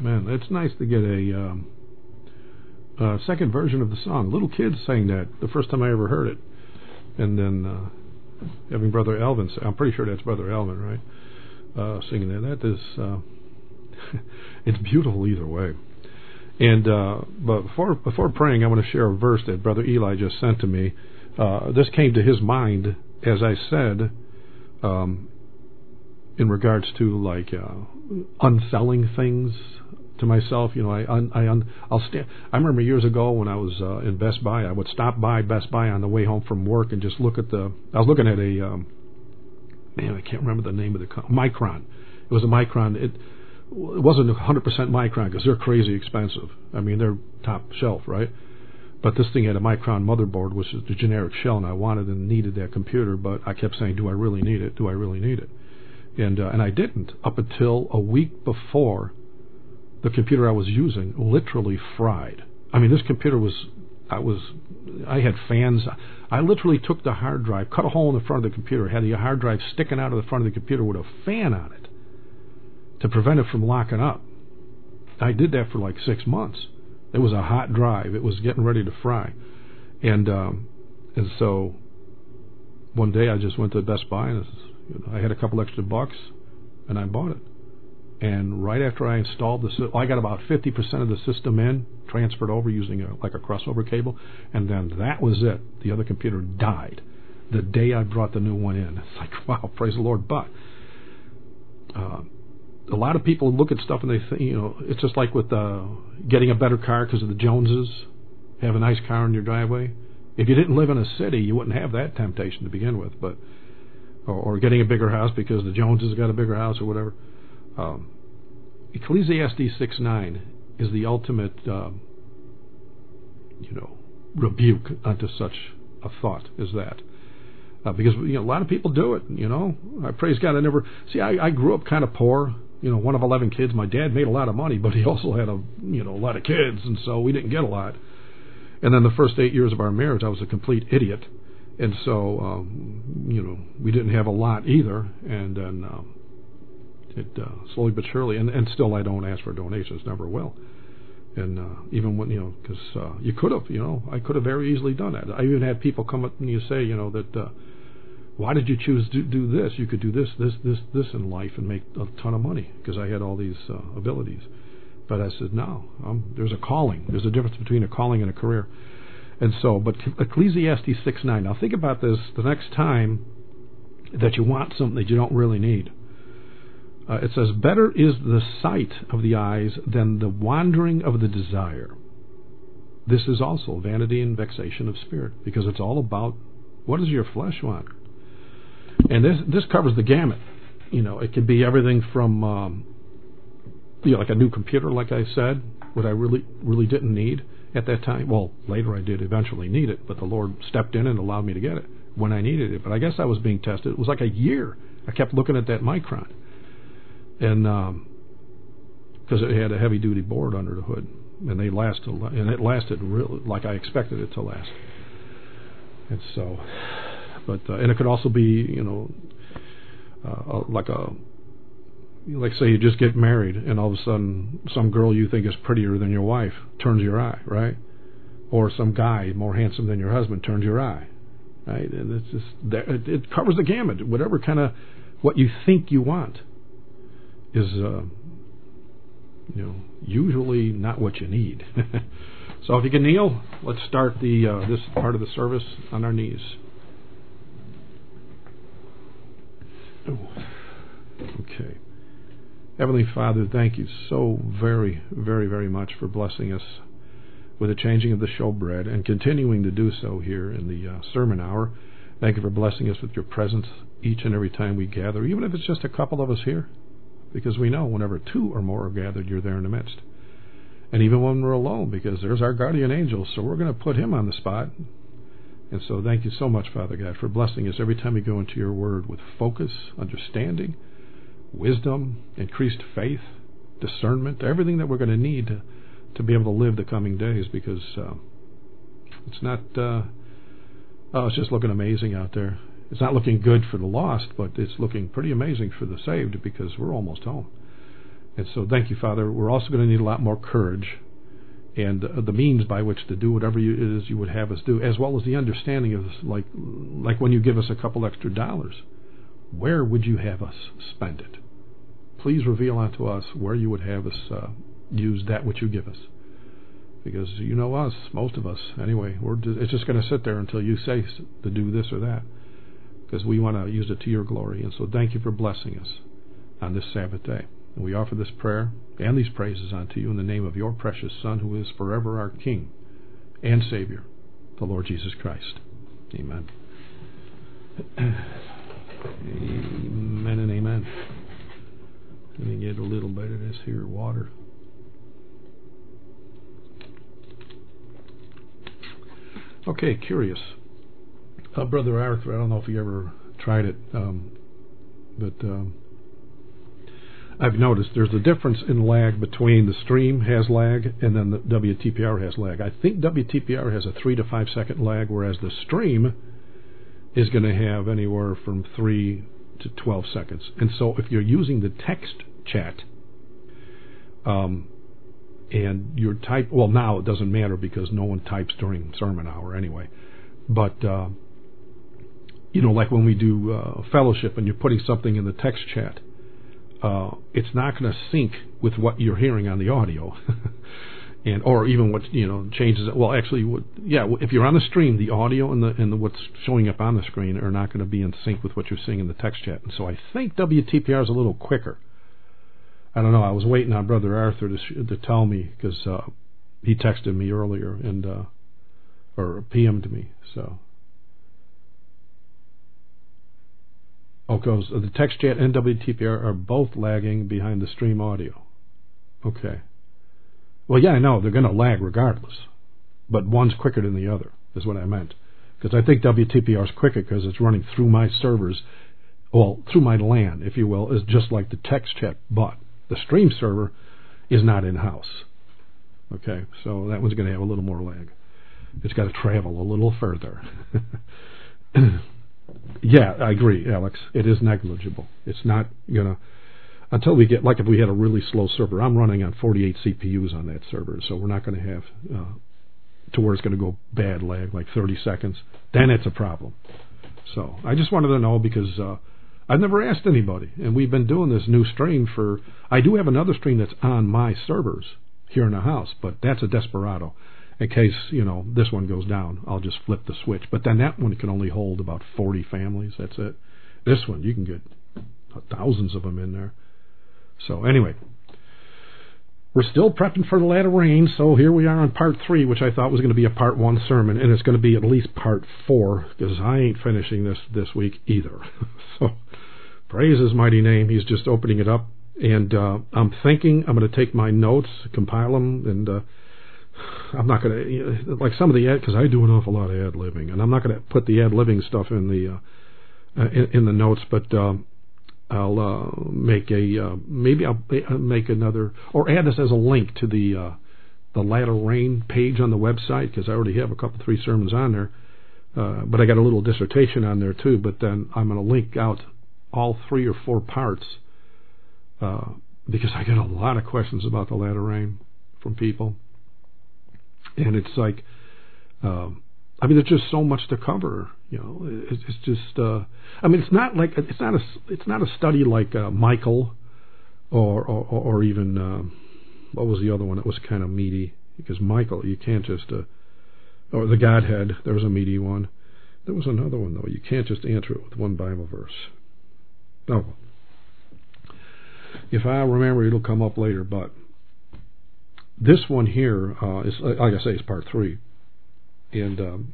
Man, it's nice to get a second version of the song. Little kids sang that the first time I ever heard it. And then having Brother Alvin, I'm pretty sure that's Brother Alvin, right? Singing that. That is, it's beautiful either way. And but before praying, I want to share a verse that Brother Eli just sent to me. This came to his mind, as I said, in regards to like unselling things to myself. You know, I'll stand. I remember years ago when I was in Best Buy, I would stop by Best Buy on the way home from work and just look at I was looking at a man, I can't remember the name of the Micron. It was a Micron. It wasn't 100% Micron because they're crazy expensive. I mean, they're top shelf, right? But this thing had a Micron motherboard, which is the generic shell, and I wanted and needed that computer, but I kept saying, do I really need it? Do I really need it? And I didn't up until a week before the computer I was using literally fried. I mean, this computer I had fans. I literally took the hard drive, cut a hole in the front of the computer, had the hard drive sticking out of the front of the computer with a fan on it to prevent it from locking up. I did that for like 6 months. It was a hot drive. It was getting ready to fry. And so one day I just went to Best Buy and I had a couple extra bucks and I bought it. And right after I installed I got about 50% of the system in, transferred over using a crossover cable, and then that was it. The other computer died the day I brought the new one in. It's like, wow, praise the Lord. But a lot of people look at stuff and they think, you know, it's just like with getting a better car because of the Joneses, have a nice car in your driveway. If you didn't live in a city, you wouldn't have that temptation to begin with. But or getting a bigger house because the Joneses got a bigger house or whatever. Ecclesiastes 6:9 is the ultimate, rebuke unto such a thought as that. Because a lot of people do it. I praise God. I grew up kind of poor. One of 11 kids. My dad made a lot of money, but he also had a lot of kids, and so we didn't get a lot. And then the first 8 years of our marriage, I was a complete idiot, and so we didn't have a lot either. And then it slowly but surely, and still I don't ask for donations, never will. And even when because you could have, I could have very easily done that. I even had people come up and you say, that. Why did you choose to do this? You could do this in life and make a ton of money because I had all these abilities. But I said, no, there's a calling. There's a difference between a calling and a career. And so, but Ecclesiastes 6:9. Now think about this the next time that you want something that you don't really need. It says, better is the sight of the eyes than the wandering of the desire. This is also vanity and vexation of spirit, because it's all about what does your flesh want. And this covers the gamut. It could be everything from like a new computer, like I said, what I really didn't need at that time. Well, later I did eventually need it, but the Lord stepped in and allowed me to get it when I needed it. But I guess I was being tested. It was like a year. I kept looking at that Micron, and because it had a heavy-duty board under the hood, and it lasted really like I expected it to last. And so. But and it could also be, like say you just get married and all of a sudden some girl you think is prettier than your wife turns your eye, right? Or some guy more handsome than your husband turns your eye, right? And it's just it covers the gamut. Whatever kind of what you think you want is, usually not what you need. So if you can kneel, let's start this part of the service on our knees. Okay. Heavenly Father, thank you so very, very, very much for blessing us with the changing of the showbread and continuing to do so here in the sermon hour. Thank you for blessing us with your presence each and every time we gather, even if it's just a couple of us here, because we know whenever two or more are gathered, you're there in the midst. And even when we're alone, because there's our guardian angel, so we're going to put him on the spot. And so thank you so much, Father God, for blessing us every time we go into your word with focus, understanding, wisdom, increased faith, discernment, everything that we're going to need to be able to live the coming days, because it's not, it's just looking amazing out there. It's not looking good for the lost, but it's looking pretty amazing for the saved, because we're almost home. And so thank you, Father. We're also going to need a lot more courage and the means by which to do whatever it is you would have us do, as well as the understanding of, like when you give us a couple extra dollars, where would you have us spend it? Please reveal unto us where you would have us use that which you give us. Because you know us, most of us, anyway, it's just going to sit there until you say to do this or that, because we want to use it to your glory. And so thank you for blessing us on this Sabbath day. And we offer this prayer and these praises unto you in the name of your precious Son, who is forever our King and Savior, the Lord Jesus Christ. Amen. Amen and amen. Let me get a little bit of this here water. Okay, curious. Brother Arthur, I don't know if you ever tried it, but I've noticed there's a difference in lag between the stream has lag and then the WTPR has lag. I think WTPR has a 3 to 5 second lag, whereas the stream is going to have anywhere from 3 to 12 seconds. And so if you're using the text chat, and your type, well, now it doesn't matter because no one types during sermon hour anyway. But, like when we do fellowship and you're putting something in the text chat, it's not going to sync with what you're hearing on the audio. or even what, changes it. Well, actually, if you're on the stream, the audio and the what's showing up on the screen are not going to be in sync with what you're seeing in the text chat. And so I think WTPR is a little quicker. I don't know. I was waiting on Brother Arthur to tell me, because he texted me earlier and or PM'd me. So, because the text chat and WTPR are both lagging behind the stream audio. Okay. Well, yeah, I know they're going to lag regardless, but one's quicker than the other is what I meant. Because I think WTPR is quicker because it's running through my servers, well, through my LAN, if you will, is just like the text chat, but the stream server is not in-house. Okay, so that one's going to have a little more lag. It's got to travel a little further. Yeah, I agree, Alex. It is negligible. It's not going to, until we get, like if we had a really slow server, I'm running on 48 CPUs on that server, so we're not going to have to where it's going to go bad lag, like 30 seconds. Then it's a problem. So I just wanted to know because I've never asked anybody, and we've been doing this new stream for, I do have another stream that's on my servers here in the house, but that's a Desperado. In case, this one goes down, I'll just flip the switch. But then that one can only hold about 40 families, that's it. This one, you can get thousands of them in there. So anyway, we're still prepping for the latter rain, so here we are on part 3, which I thought was going to be a part 1 sermon, and it's going to be at least part 4, because I ain't finishing this week either. So praise his mighty name. He's just opening it up, and I'm thinking I'm going to take my notes, compile them, and I'm not going to, like some of the because I do an awful lot of ad-libbing, and I'm not going to put the ad-libbing stuff in the notes, but I'll make maybe I'll make another, or add this as a link to the latter rain page on the website, because I already have a couple 3 sermons on there, but I got a little dissertation on there too. But then I'm going to link out all 3 or 4 parts, because I get a lot of questions about the latter rain from people. And it's like, there's just so much to cover. It's just, it's not like it's not a study like Michael, or even what was the other one that was kind of meaty? Because Michael, you can't just, or the Godhead, there was a meaty one. There was another one though. You can't just answer it with one Bible verse. Oh, if I remember, it'll come up later, but. This one here is, like I say, is part 3. And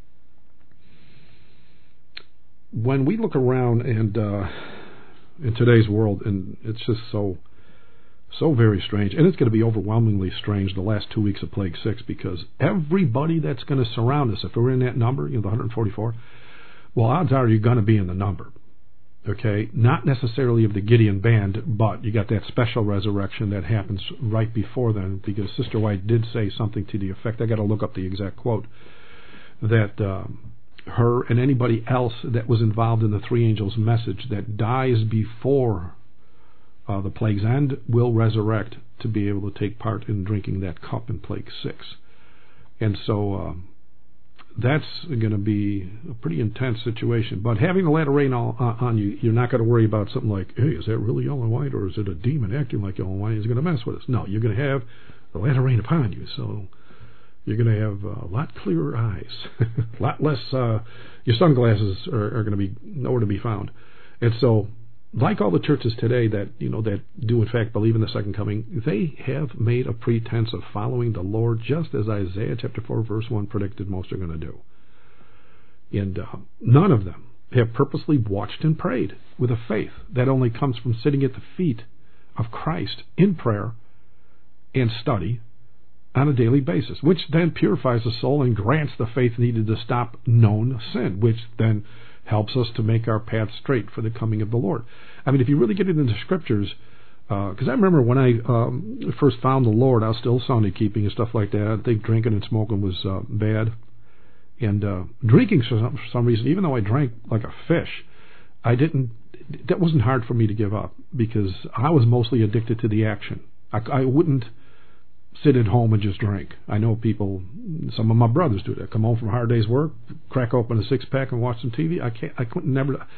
when we look around and in today's world, and it's just so very strange, and it's going to be overwhelmingly strange the last 2 weeks of Plague 6, because everybody that's going to surround us, if we're in that number, the 144, well, odds are you're going to be in the number. Okay, not necessarily of the Gideon band, but you got that special resurrection that happens right before then, because Sister White did say something to the effect, I got to look up the exact quote, that her and anybody else that was involved in the 3 angels' message that dies before the plague's end, will resurrect to be able to take part in drinking that cup in plague 6. And so that's going to be a pretty intense situation. But having the latter rain on you, you're not going to worry about something like, hey, is that really yellow and white, or is it a demon acting like yellow and white? Is going to mess with us? No, you're going to have the latter rain upon you. So you're going to have a lot clearer eyes, a lot less. Your sunglasses are going to be nowhere to be found. And so, like all the churches today that that do in fact believe in the second coming, they have made a pretense of following the Lord, just as Isaiah chapter 4 verse 1 predicted most are going to do. And none of them have purposely watched and prayed with a faith that only comes from sitting at the feet of Christ in prayer and study on a daily basis, which then purifies the soul and grants the faith needed to stop known sin, which then helps us to make our path straight for the coming of the Lord. I mean, if you really get into the Scriptures, because I remember when I first found the Lord, I was still Sunday keeping and stuff like that. I think drinking and smoking was bad. And drinking, for some reason, even though I drank like a fish, that wasn't hard for me to give up, because I was mostly addicted to the action. I wouldn't sit at home and just drink. I know people, some of my brothers do that. Come home from a hard day's work, crack open a 6-pack and watch some TV. I couldn't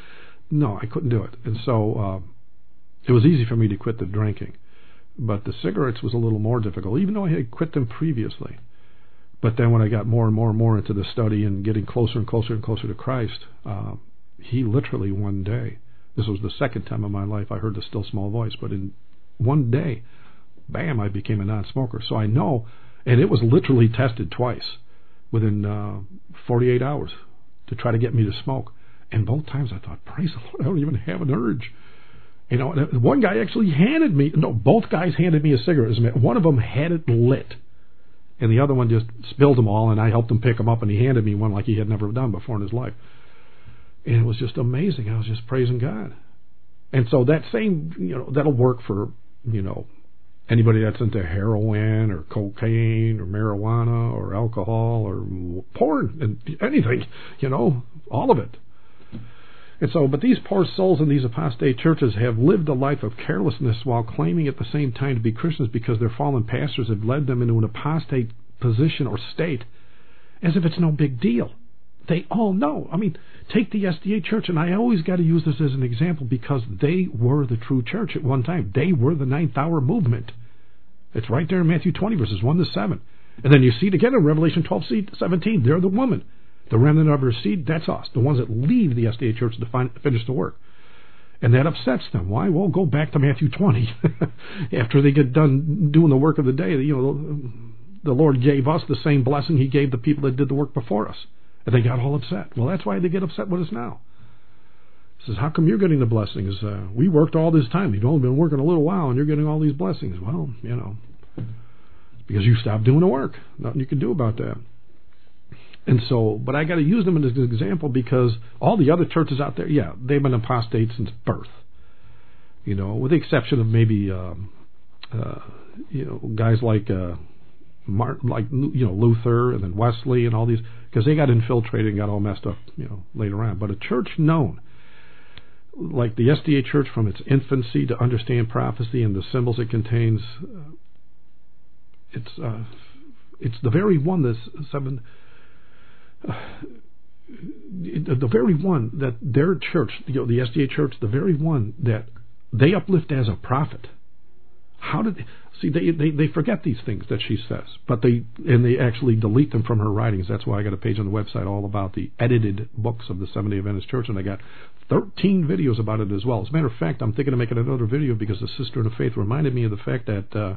do it. And so it was easy for me to quit the drinking. But the cigarettes was a little more difficult, even though I had quit them previously. But then when I got more and more and more into the study and getting closer and closer and closer to Christ, he literally one day, this was the second time in my life I heard the still small voice, but in one day, bam, I became a non-smoker. So I know, and it was literally tested twice within 48 hours to try to get me to smoke. And both times I thought, praise the Lord, I don't even have an urge. One guy actually both guys handed me a cigarette. One of them had it lit, and the other one just spilled them all, and I helped him pick them up, and he handed me one like he had never done before in his life. And it was just amazing. I was just praising God. And so that same, that'll work for, anybody that's into heroin or cocaine or marijuana or alcohol or porn and anything, all of it. And so, but these poor souls in these apostate churches have lived a life of carelessness while claiming at the same time to be Christians, because their fallen pastors have led them into an apostate position or state as if it's no big deal. They all know. I mean, take the SDA church, and I always got to use this as an example because they were the true church at one time. They were the ninth hour movement. It's right there in Matthew 20, verses 1 to 7. And then you see it again in Revelation 12:17. They're the woman. The remnant of her seed, that's us, the ones that leave the SDA church to finish the work. And that upsets them. Why? Well, go back to Matthew 20. After they get done doing the work of the day, the Lord gave us the same blessing He gave the people that did the work before us. And they got all upset. Well, that's why they get upset with us now. He says, how come you're getting the blessings? We worked all this time. You've only been working a little while, and you're getting all these blessings. Well, because you stopped doing the work. Nothing you can do about that. And so, but I got to use them as an example because all the other churches out there, they've been apostate since birth. With the exception of maybe, guys like Luther and then Wesley and all these, because they got infiltrated and got all messed up, later on. But a church known, like the SDA church from its infancy to understand prophecy and the symbols it contains, it's the very one the very one that their church, the SDA church, the very one that they uplift as a prophet. How did they forget these things that she says, but they actually delete them from her writings. That's why I got a page on the website all about the edited books of the Seventh-day Adventist Church, and I got 13 videos about it as well. As a matter of fact, I'm thinking of making another video because the sister in the faith reminded me of the fact that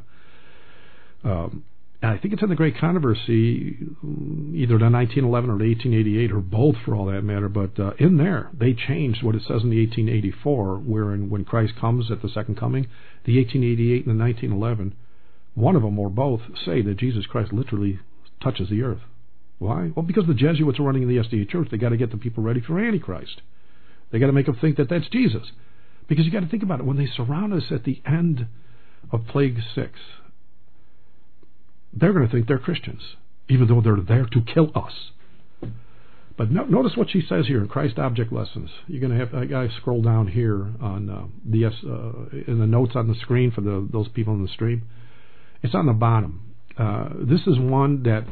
I think it's in the Great Controversy, either the 1911 or the 1888, or both for all that matter, but in there, they changed what it says in the 1884, wherein when Christ comes at the second coming, the 1888 and the 1911, one of them or both say that Jesus Christ literally touches the earth. Why? Well, because the Jesuits are running the SDA church. They got to get the people ready for Antichrist. They got to make them think that that's Jesus. Because you got to think about it, when they surround us at the end of Plague 6, they're going to think they're Christians, even though they're there to kill us. But notice what she says here in Christ Object Lessons. You're going to have, I got to scroll down here on in the notes on the screen for those people in the stream. It's on the bottom. This is one that,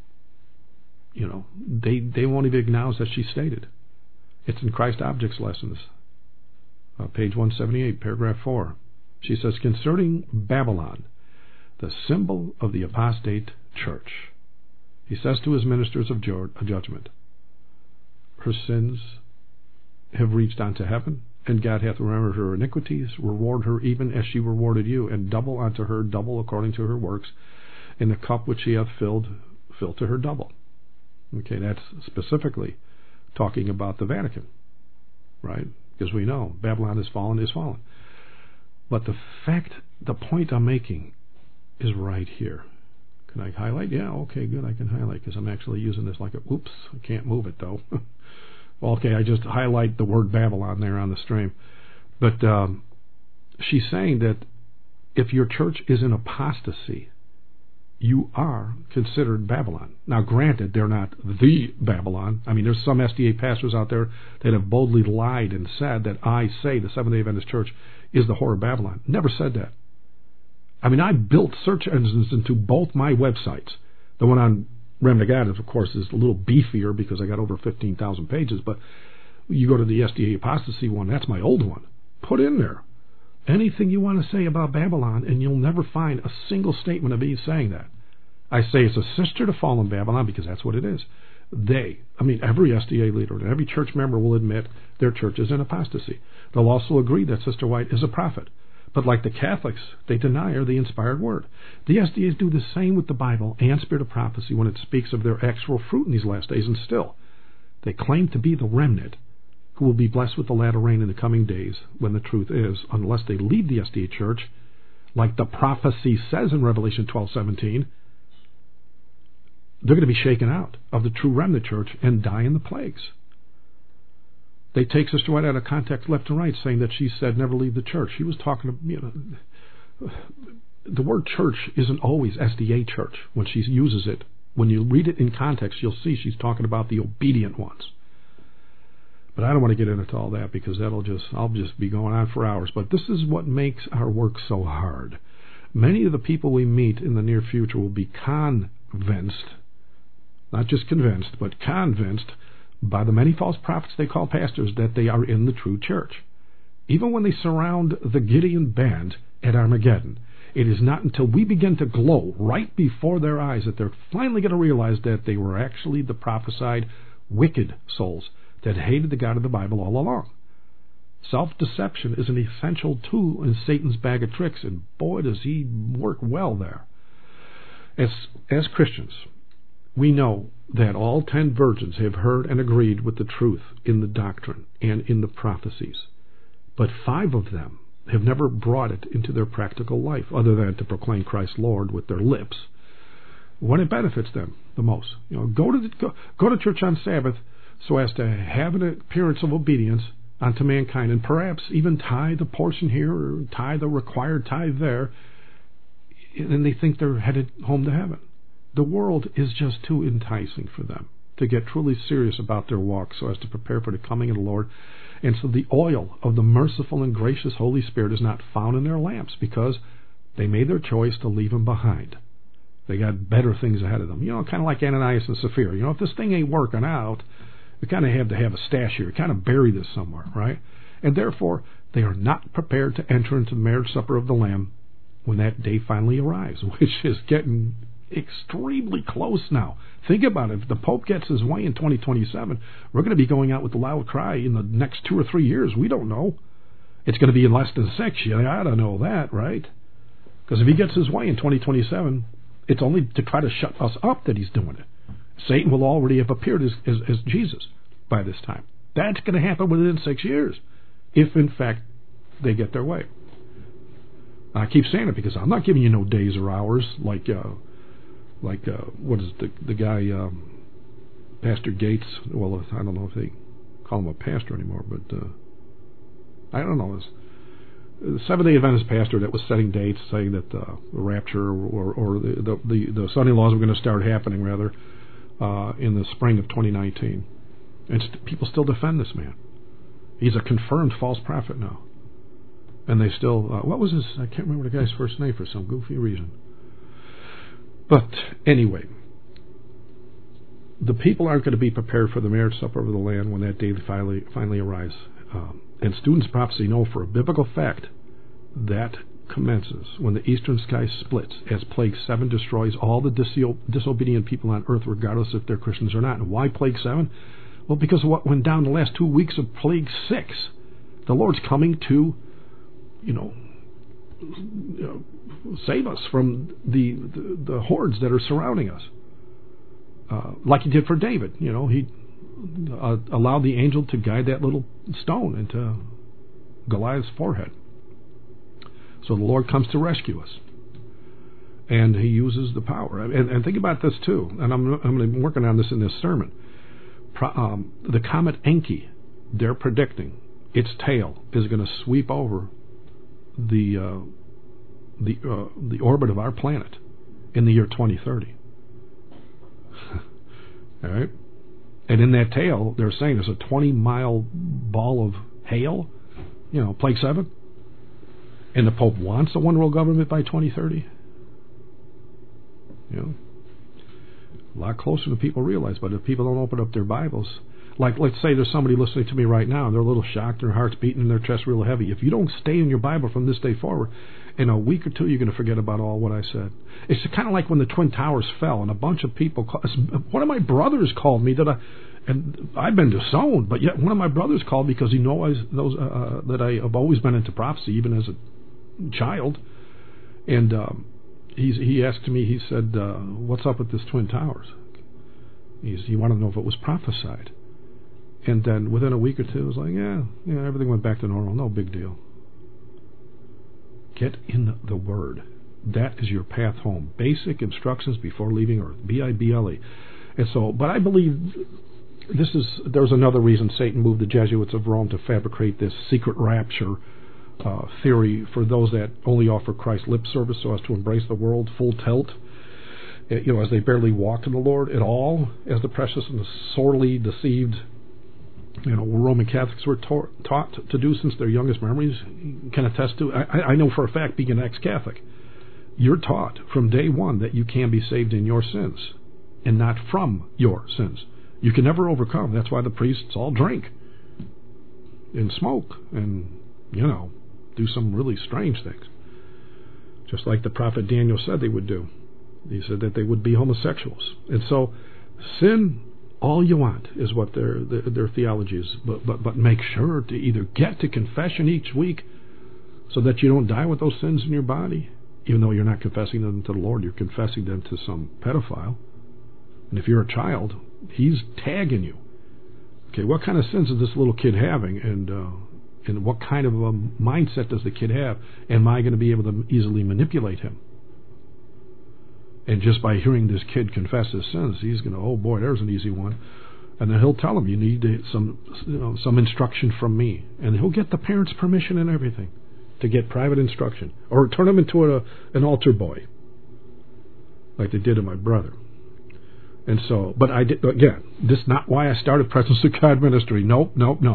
they won't even acknowledge that she stated. It's in Christ Objects Lessons, page 178, paragraph 4. She says, concerning Babylon, the symbol of the apostate church, he says to his ministers of judgment, her sins have reached unto heaven, and God hath remembered her iniquities, reward her even as she rewarded you, and double unto her, double according to her works, in the cup which she hath filled, fill to her double. Okay, that's specifically talking about the Vatican, right? Because we know Babylon is fallen. But the point I'm making is right here. Can I highlight? Yeah, okay, good, I can highlight because I'm actually using this like oops, I can't move it though. Well, okay, I just highlight the word Babylon there on the stream. But she's saying that if your church is in apostasy, you are considered Babylon. Now, granted, they're not the Babylon. I mean, there's some SDA pastors out there that have boldly lied and said that I say the Seventh-day Adventist Church is the whore of Babylon. Never said that. I mean, I built search engines into both my websites. The one on Remnant of God, of course, is a little beefier because I got over 15,000 pages, but you go to the SDA Apostasy one, that's my old one. Put in there anything you want to say about Babylon, and you'll never find a single statement of me saying that. I say it's a sister to fallen Babylon because that's what it is. Every SDA leader and every church member will admit their church is in apostasy. They'll also agree that Sister White is a prophet. But like the Catholics, they deny her the inspired word. The SDAs do the same with the Bible and Spirit of Prophecy when it speaks of their actual fruit in these last days, and still, they claim to be the remnant who will be blessed with the latter rain in the coming days, when the truth is, unless they leave the SDA church, like the prophecy says in Revelation 12:17, they're going to be shaken out of the true remnant church and die in the plagues. They take Sister White out of context left and right, saying that she said never leave the church. She was talking the word church isn't always SDA church when she uses it. When you read it in context, you'll see she's talking about the obedient ones. But I don't want to get into all that because I'll just be going on for hours. But this is what makes our work so hard. Many of the people we meet in the near future will be convinced, not just convinced, but convinced by the many false prophets they call pastors that they are in the true church. Even when they surround the Gideon band at Armageddon, it is not until we begin to glow right before their eyes that they're finally going to realize that they were actually the prophesied wicked souls that hated the God of the Bible all along. Self-deception is an essential tool in Satan's bag of tricks, and boy, does he work well there. As Christians, we know that all 10 virgins have heard and agreed with the truth in the doctrine and in the prophecies, but 5 of them have never brought it into their practical life, other than to proclaim Christ Lord with their lips, when it benefits them the most. Go to church on Sabbath so as to have an appearance of obedience unto mankind, and perhaps even tithe a portion here or tithe the required tithe there, and they think they're headed home to heaven. The world is just too enticing for them to get truly serious about their walk so as to prepare for the coming of the Lord. And so the oil of the merciful and gracious Holy Spirit is not found in their lamps because they made their choice to leave Him behind. They got better things ahead of them. Kind of like Ananias and Sapphira. If this thing ain't working out, we kind of have to have a stash here. We kind of bury this somewhere, right? And therefore, they are not prepared to enter into the marriage supper of the Lamb when that day finally arrives, which is getting extremely close now. Think about it. If the Pope gets his way in 2027, we're going to be going out with the loud cry in the next 2 or 3 years. We don't know. It's going to be in less than 6. You ought to know that, right? Because if he gets his way in 2027, it's only to try to shut us up that he's doing it. Satan will already have appeared as Jesus by this time. That's going to happen within 6 years, if in fact they get their way. I keep saying it because I'm not giving you no days or hours like what is the guy, Pastor Gates? Well, I don't know if they call him a pastor anymore, but I don't know. The Seventh-day Adventist pastor that was setting dates, saying that the rapture or the son-in-laws were going to start happening rather in the spring of 2019. And people still defend this man. He's a confirmed false prophet now. And they still, what was his, I can't remember the guy's first name for some goofy reason. But anyway, the people aren't going to be prepared for the marriage supper of the Lamb when that day finally arrives. And students of prophecy know for a biblical fact that commences when the eastern sky splits as Plague 7 destroys all the disobedient people on earth, regardless if they're Christians or not. And why Plague 7? Well, because of what went down the last 2 weeks of Plague 6. The Lord's coming to, save us from the hordes that are surrounding us. Like he did for David. He allowed the angel to guide that little stone into Goliath's forehead. So the Lord comes to rescue us. And he uses the power. And think about this too. And I'm going to be working on this in this sermon. The comet Enki, they're predicting its tail is going to sweep over the orbit of our planet in the year 2030. All right? And in that tail, they're saying there's a 20-mile ball of hail, Plague 7. And the Pope wants a one-world government by 2030. A lot closer than people realize. But if people don't open up their Bibles, like let's say there's somebody listening to me right now, and they're a little shocked, their heart's beating, and their chest real heavy. If you don't stay in your Bible from this day forward, in a week or two, you're going to forget about all what I said. It's kind of like when the Twin Towers fell, and a bunch of people. One of my brothers called me and I've been disowned, but yet one of my brothers called because he knows that I have always been into prophecy, even as a child, and he asked me. He said, "What's up with this Twin Towers?" He wanted to know if it was prophesied. And then within a week or two, it was like, yeah, everything went back to normal. No big deal. Get in the Word. That is your path home. Basic instructions before leaving Earth. Bible. And so, but I believe there's another reason Satan moved the Jesuits of Rome to fabricate this secret rapture theory for those that only offer Christ lip service so as to embrace the world full tilt. As they barely walk to the Lord at all, as the precious and the sorely deceived Roman Catholics were taught to do since their youngest memories can attest to. I know for a fact, being an ex-Catholic, you're taught from day one that you can be saved in your sins and not from your sins. You can never overcome. That's why the priests all drink and smoke and, do some really strange things. Just like the prophet Daniel said they would do. He said that they would be homosexuals. And so sin all you want is what their theology is, but make sure to either get to confession each week so that you don't die with those sins in your body, even though you're not confessing them to the Lord, you're confessing them to some pedophile. And if you're a child, he's tagging you. Okay, what kind of sins is this little kid having, and what kind of a mindset does the kid have? Am I going to be able to easily manipulate him? And just by hearing this kid confess his sins, he's going to, oh boy, there's an easy one. And then he'll tell him, you need some instruction from me. And he'll get the parents' permission and everything to get private instruction. Or turn him into an altar boy, like they did to my brother. And so, but I did, again, this is not why I started Presence of God Ministry. No.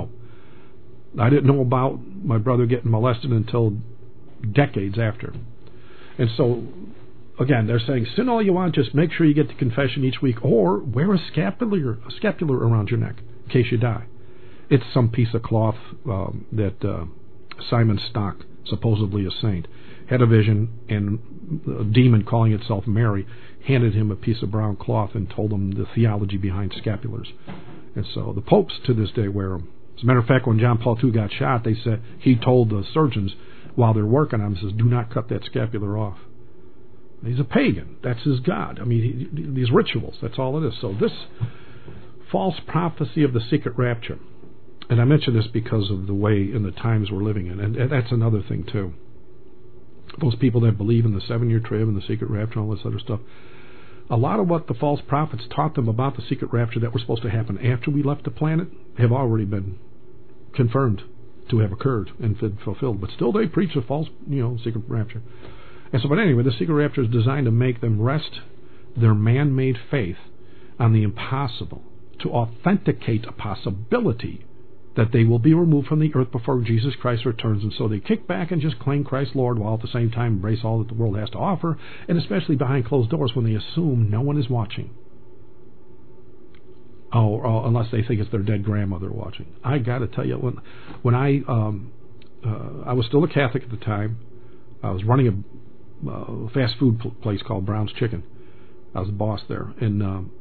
I didn't know about my brother getting molested until decades after. And so, again, they're saying, sin all you want, just make sure you get to confession each week, or wear a scapular around your neck in case you die. It's some piece of cloth that Simon Stock, supposedly a saint, had a vision, and a demon calling itself Mary handed him a piece of brown cloth and told him the theology behind scapulars. And so the popes to this day wear them. As a matter of fact, when John Paul II got shot, they said he told the surgeons while they're working on him, says, do not cut that scapular off. He's a pagan. That's his God. I mean, these rituals, that's all it is. So this false prophecy of the secret rapture, and I mention this because of the way and the times we're living in, and that's another thing too. Those people that believe in the 7-year trib and the secret rapture and all this other stuff, a lot of what the false prophets taught them about the secret rapture that was supposed to happen after we left the planet have already been confirmed to have occurred and fulfilled. But still they preach a false, secret rapture. And so, but anyway, the secret rapture is designed to make them rest their man-made faith on the impossible to authenticate a possibility that they will be removed from the earth before Jesus Christ returns, and so they kick back and just claim Christ Lord while at the same time embrace all that the world has to offer, and especially behind closed doors when they assume no one is watching. Oh, unless they think it's their dead grandmother watching. I got to tell you, when I was still a Catholic at the time, I was running a fast food place called Brown's Chicken. I was the boss there, and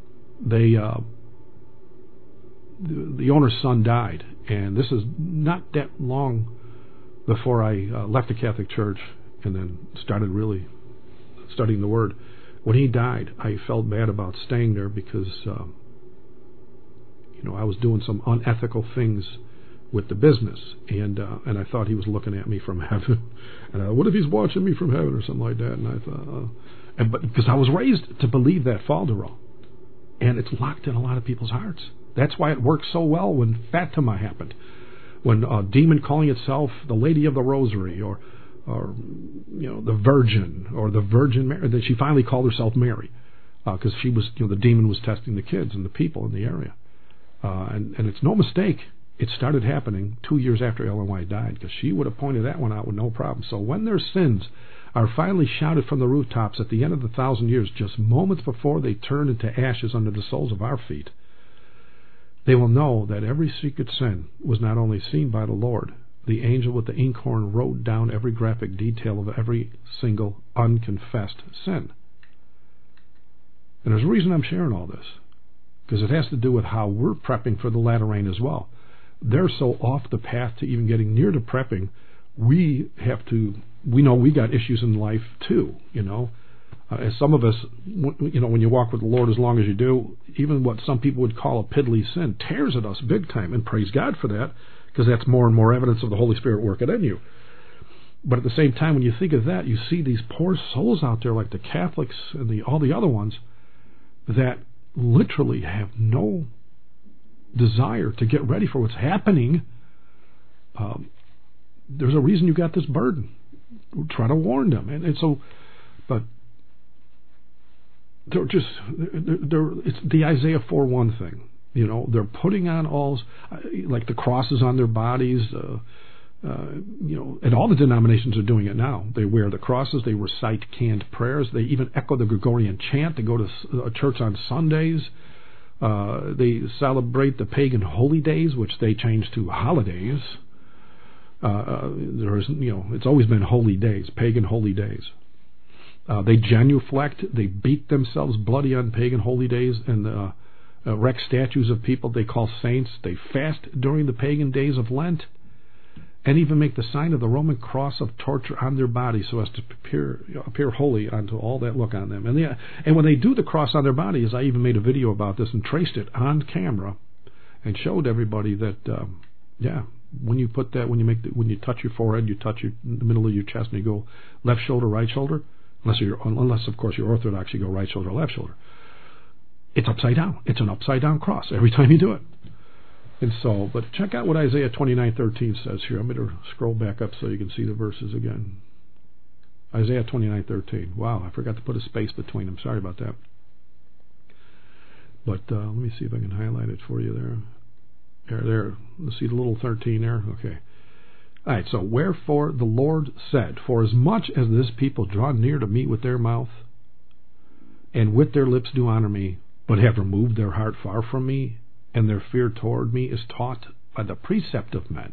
the owner's son died, and this is not that long before I left the Catholic Church and then started really studying the Word. When he died, I felt bad about staying there because I was doing some unethical things with the business, and I thought he was looking at me from heaven. And what if he's watching me from heaven or something like that? And I thought, but because I was raised to believe that falderall, and it's locked in a lot of people's hearts. That's why it worked so well when Fatima happened, when a demon calling itself the Lady of the Rosary, or the Virgin, or the Virgin Mary. That she finally called herself Mary, because she was, the demon was testing the kids and the people in the area, and it's no mistake. It started happening 2 years after Ellen White died, because she would have pointed that one out with no problem. So when their sins are finally shouted from the rooftops at the end of the 1,000 years, just moments before they turn into ashes under the soles of our feet, they will know that every secret sin was not only seen by the Lord. The angel with the inkhorn wrote down every graphic detail of every single unconfessed sin. And there's a reason I'm sharing all this, because it has to do with how we're prepping for the latter rain as well. They're so off the path to even getting near to prepping. We know we got issues in life too, As some of us, when you walk with the Lord as long as you do, even what some people would call a piddly sin tears at us big time, and praise God for that, because that's more and more evidence of the Holy Spirit working in you. But at the same time, when you think of that, you see these poor souls out there like the Catholics and all the other ones that literally have no desire to get ready for what's happening. There's a reason you got this burden. Try to warn them, and so, but it's the Isaiah 4:1 thing. They're putting on all, like the crosses on their bodies, and all the denominations are doing it now. They wear the crosses, they recite canned prayers, they even echo the Gregorian chant, they go to a church on Sundays, they celebrate the pagan holy days, which they changed to holidays. It's always been holy days, pagan holy days. They genuflect, they beat themselves bloody on pagan holy days, and erect statues of people they call saints. They fast during the pagan days of Lent, and even make the sign of the Roman cross of torture on their body so as to appear holy unto all that look on them. And when they do the cross on their bodies, I even made a video about this and traced it on camera and showed everybody that, when you put that, when you touch your forehead, you touch the middle of your chest, and you go left shoulder, right shoulder. Unless of course you're Orthodox, you go right shoulder, left shoulder. It's upside down. It's an upside down cross every time you do it. And so, but check out what Isaiah 29:13 says here. I'm going to scroll back up so you can see the verses again. Isaiah 29:13. Wow, I forgot to put a space between them. Sorry about that. But let me see if I can highlight it for you there. There. Let's see the little 13 there. Okay. All right, so wherefore the Lord said, for as much as this people draw near to me with their mouth, and with their lips do honor me, but have removed their heart far from me, and their fear toward me is taught by the precept of men.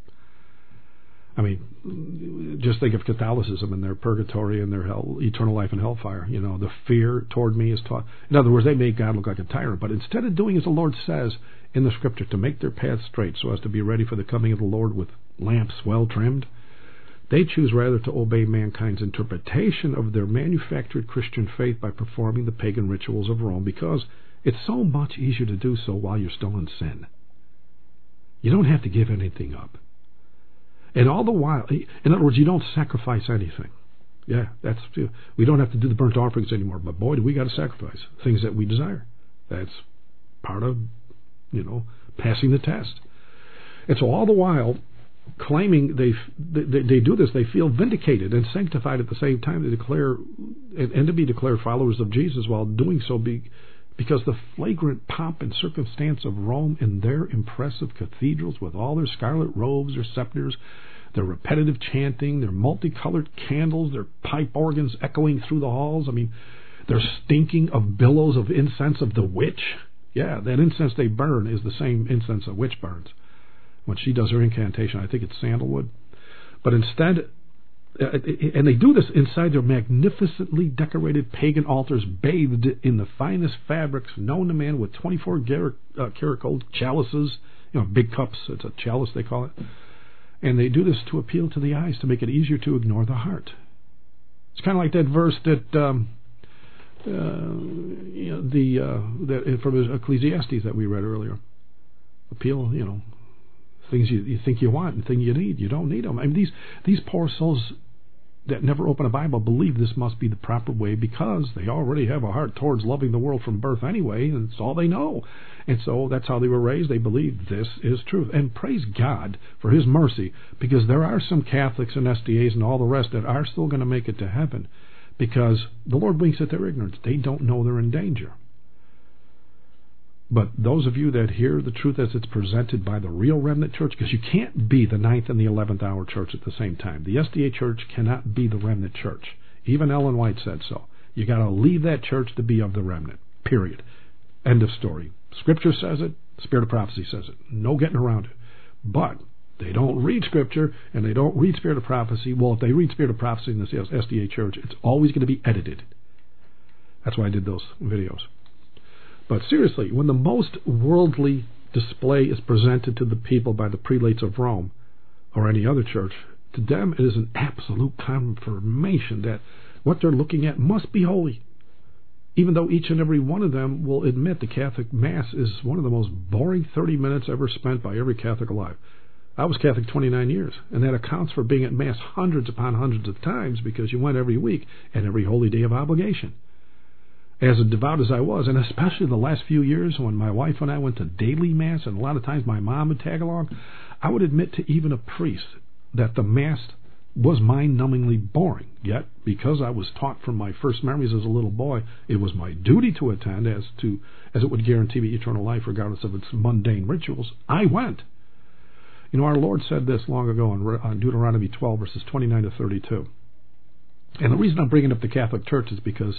I mean, just think of Catholicism and their purgatory and their hell, eternal life and hellfire. The fear toward me is taught. In other words, they make God look like a tyrant, but instead of doing as the Lord says in the Scripture, to make their path straight so as to be ready for the coming of the Lord with lamps well trimmed, they choose rather to obey mankind's interpretation of their manufactured Christian faith by performing the pagan rituals of Rome, because it's so much easier to do so while you're still in sin. You don't have to give anything up. And all the while, in other words, you don't sacrifice anything. Yeah, we don't have to do the burnt offerings anymore, but boy, do we got to sacrifice things that we desire. That's part of, passing the test. And so all the while, claiming they do this, they feel vindicated and sanctified at the same time to declare and to be declared followers of Jesus, while doing so because the flagrant pomp and circumstance of Rome in their impressive cathedrals with all their scarlet robes, their scepters, their repetitive chanting, their multicolored candles, their pipe organs echoing through the halls, I mean, their stinking of billows of incense of the witch. Yeah, that incense they burn is the same incense a witch burns when she does her incantation. I think it's sandalwood. But instead, and they do this inside their magnificently decorated pagan altars, bathed in the finest fabrics known to man, with 24 karat gold chalices, big cups. It's a chalice, they call it. And they do this to appeal to the eyes, to make it easier to ignore the heart. It's kind of like that verse that that from Ecclesiastes that we read earlier. Appeal, things you think you want and things you need. You don't need them. I mean, these poor souls that never open a Bible believe this must be the proper way, because they already have a heart towards loving the world from birth anyway, and it's all they know. And so that's how they were raised. They believe this is truth. And praise God for His mercy, because there are some Catholics and SDAs and all the rest that are still going to make it to heaven, because the Lord winks at their ignorance. They don't know they're in danger. But those of you that hear the truth as it's presented by the real remnant church, because you can't be the 9th and the 11th hour church at the same time. The SDA church cannot be the remnant church. Even Ellen White said so. You got to leave that church to be of the remnant. Period. End of story. Scripture says it. Spirit of prophecy says it. No getting around it. But they don't read Scripture, and they don't read Spirit of prophecy. Well, if they read Spirit of prophecy in the SDA church, it's always going to be edited. That's why I did those videos. But seriously, when the most worldly display is presented to the people by the prelates of Rome or any other church, to them it is an absolute confirmation that what they're looking at must be holy. Even though each and every one of them will admit the Catholic Mass is one of the most boring 30 minutes ever spent by every Catholic alive. I was Catholic 29 years, and that accounts for being at Mass hundreds upon hundreds of times, because you went every week and every holy day of obligation. As devout as I was, and especially the last few years when my wife and I went to daily Mass, and a lot of times my mom would tag along, I would admit to even a priest that the Mass was mind-numbingly boring. Yet, because I was taught from my first memories as a little boy, it was my duty to attend, as it would guarantee me eternal life regardless of its mundane rituals. I went. Our Lord said this long ago on Deuteronomy 12, verses 29 to 32. And the reason I'm bringing up the Catholic Church is because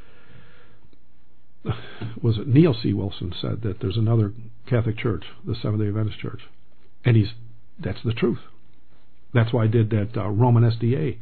Neil C. Wilson said that there's another Catholic church, the Seventh-day Adventist Church, and that's the truth. That's why I did that Roman SDA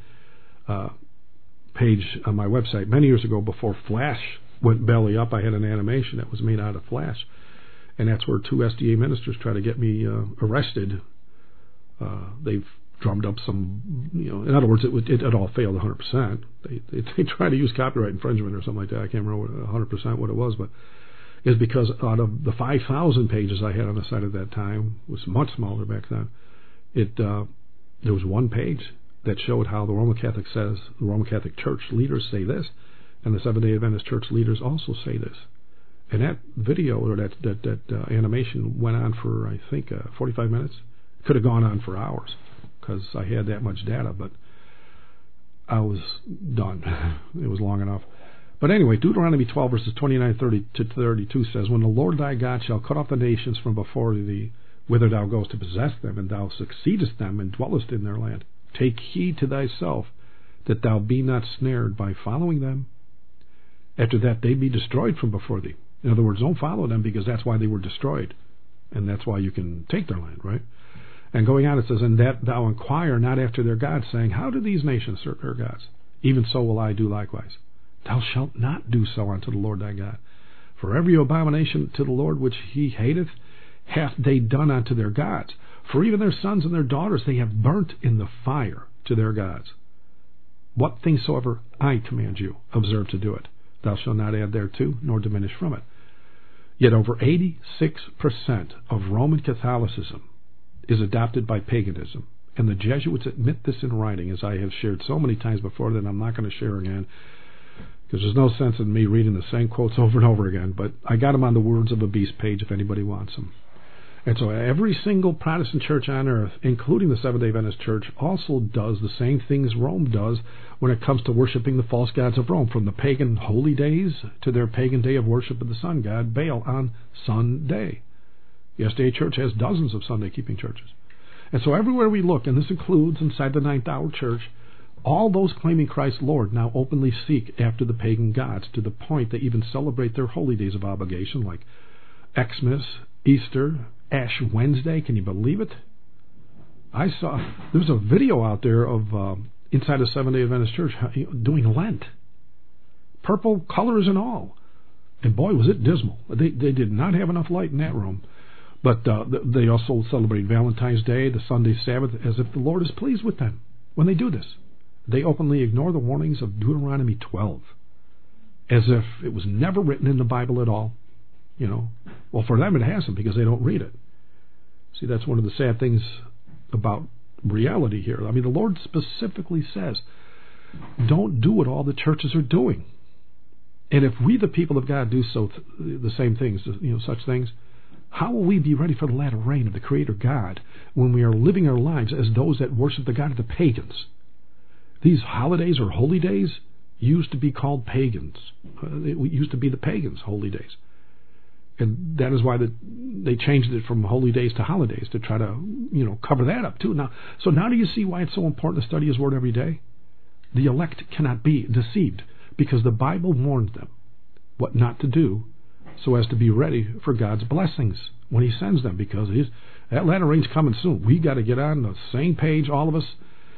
page on my website many years ago, before Flash went belly up. I had an animation that was made out of Flash, and that's where 2 SDA ministers try to get me arrested. They've drummed up some, in other words, it all failed 100%. They tried to use copyright infringement or something like that. I can't remember 100% what it was, but it's because out of the 5,000 pages I had on the site at that time, it was much smaller back then, there was one page that showed how the Roman Catholic Church leaders say this, and the Seventh-day Adventist Church leaders also say this. And that video, or that animation, went on for, I think, 45 minutes. Could have gone on for hours, because I had that much data, but I was done. It was long enough. But anyway, Deuteronomy 12, verses 29 to 32 says, "When the Lord thy God shall cut off the nations from before thee, whither thou goest to possess them, and thou succeedest them, and dwellest in their land, take heed to thyself, that thou be not snared by following them. After that they be destroyed from before thee." In other words, don't follow them, because that's why they were destroyed. And that's why you can take their land, right? And going on, it says, "And that thou inquire not after their gods, saying, How do these nations serve their gods? Even so will I do likewise. Thou shalt not do so unto the Lord thy God. For every abomination to the Lord which he hateth hath they done unto their gods. For even their sons and their daughters they have burnt in the fire to their gods. What things soever I command you, observe to do it. Thou shalt not add thereto, nor diminish from it." Yet over 86% of Roman Catholicism is adopted by paganism. And the Jesuits admit this in writing, as I have shared so many times before that I'm not going to share again, because there's no sense in me reading the same quotes over and over again. But I got them on the Words of a Beast page if anybody wants them. And so every single Protestant church on earth, including the Seventh-day Adventist Church, also does the same things Rome does when it comes to worshiping the false gods of Rome, from the pagan holy days to their pagan day of worship of the sun god, Baal, on Sunday. The SDA Church has dozens of Sunday-keeping churches. And so everywhere we look, and this includes inside the Ninth Hour Church, all those claiming Christ Lord now openly seek after the pagan gods, to the point they even celebrate their holy days of obligation, like Xmas, Easter, Ash Wednesday. Can you believe it? I saw, there's a video out there of inside a Seventh-day Adventist church doing Lent. Purple colors and all. And boy, was it dismal. They did not have enough light in that room. But they also celebrate Valentine's Day, the Sunday Sabbath, as if the Lord is pleased with them when they do this. They openly ignore the warnings of Deuteronomy 12, as if it was never written in the Bible at all. You know, well, for them it hasn't, because they don't read it. See, that's one of the sad things about reality here. I mean, the Lord specifically says, don't do what all the churches are doing. And if we, the people of God, do the same things, such things, how will we be ready for the latter rain of the Creator God when we are living our lives as those that worship the God of the pagans? These holidays or holy days used to be called pagans. It used to be the pagans' holy days. And that is why they changed it from holy days to holidays, to try to, cover that up too. Now do you see why it's so important to study His Word every day? The elect cannot be deceived, because the Bible warns them what not to do, so as to be ready for God's blessings when He sends them, because that latter rain's coming soon. We got to get on the same page, all of us.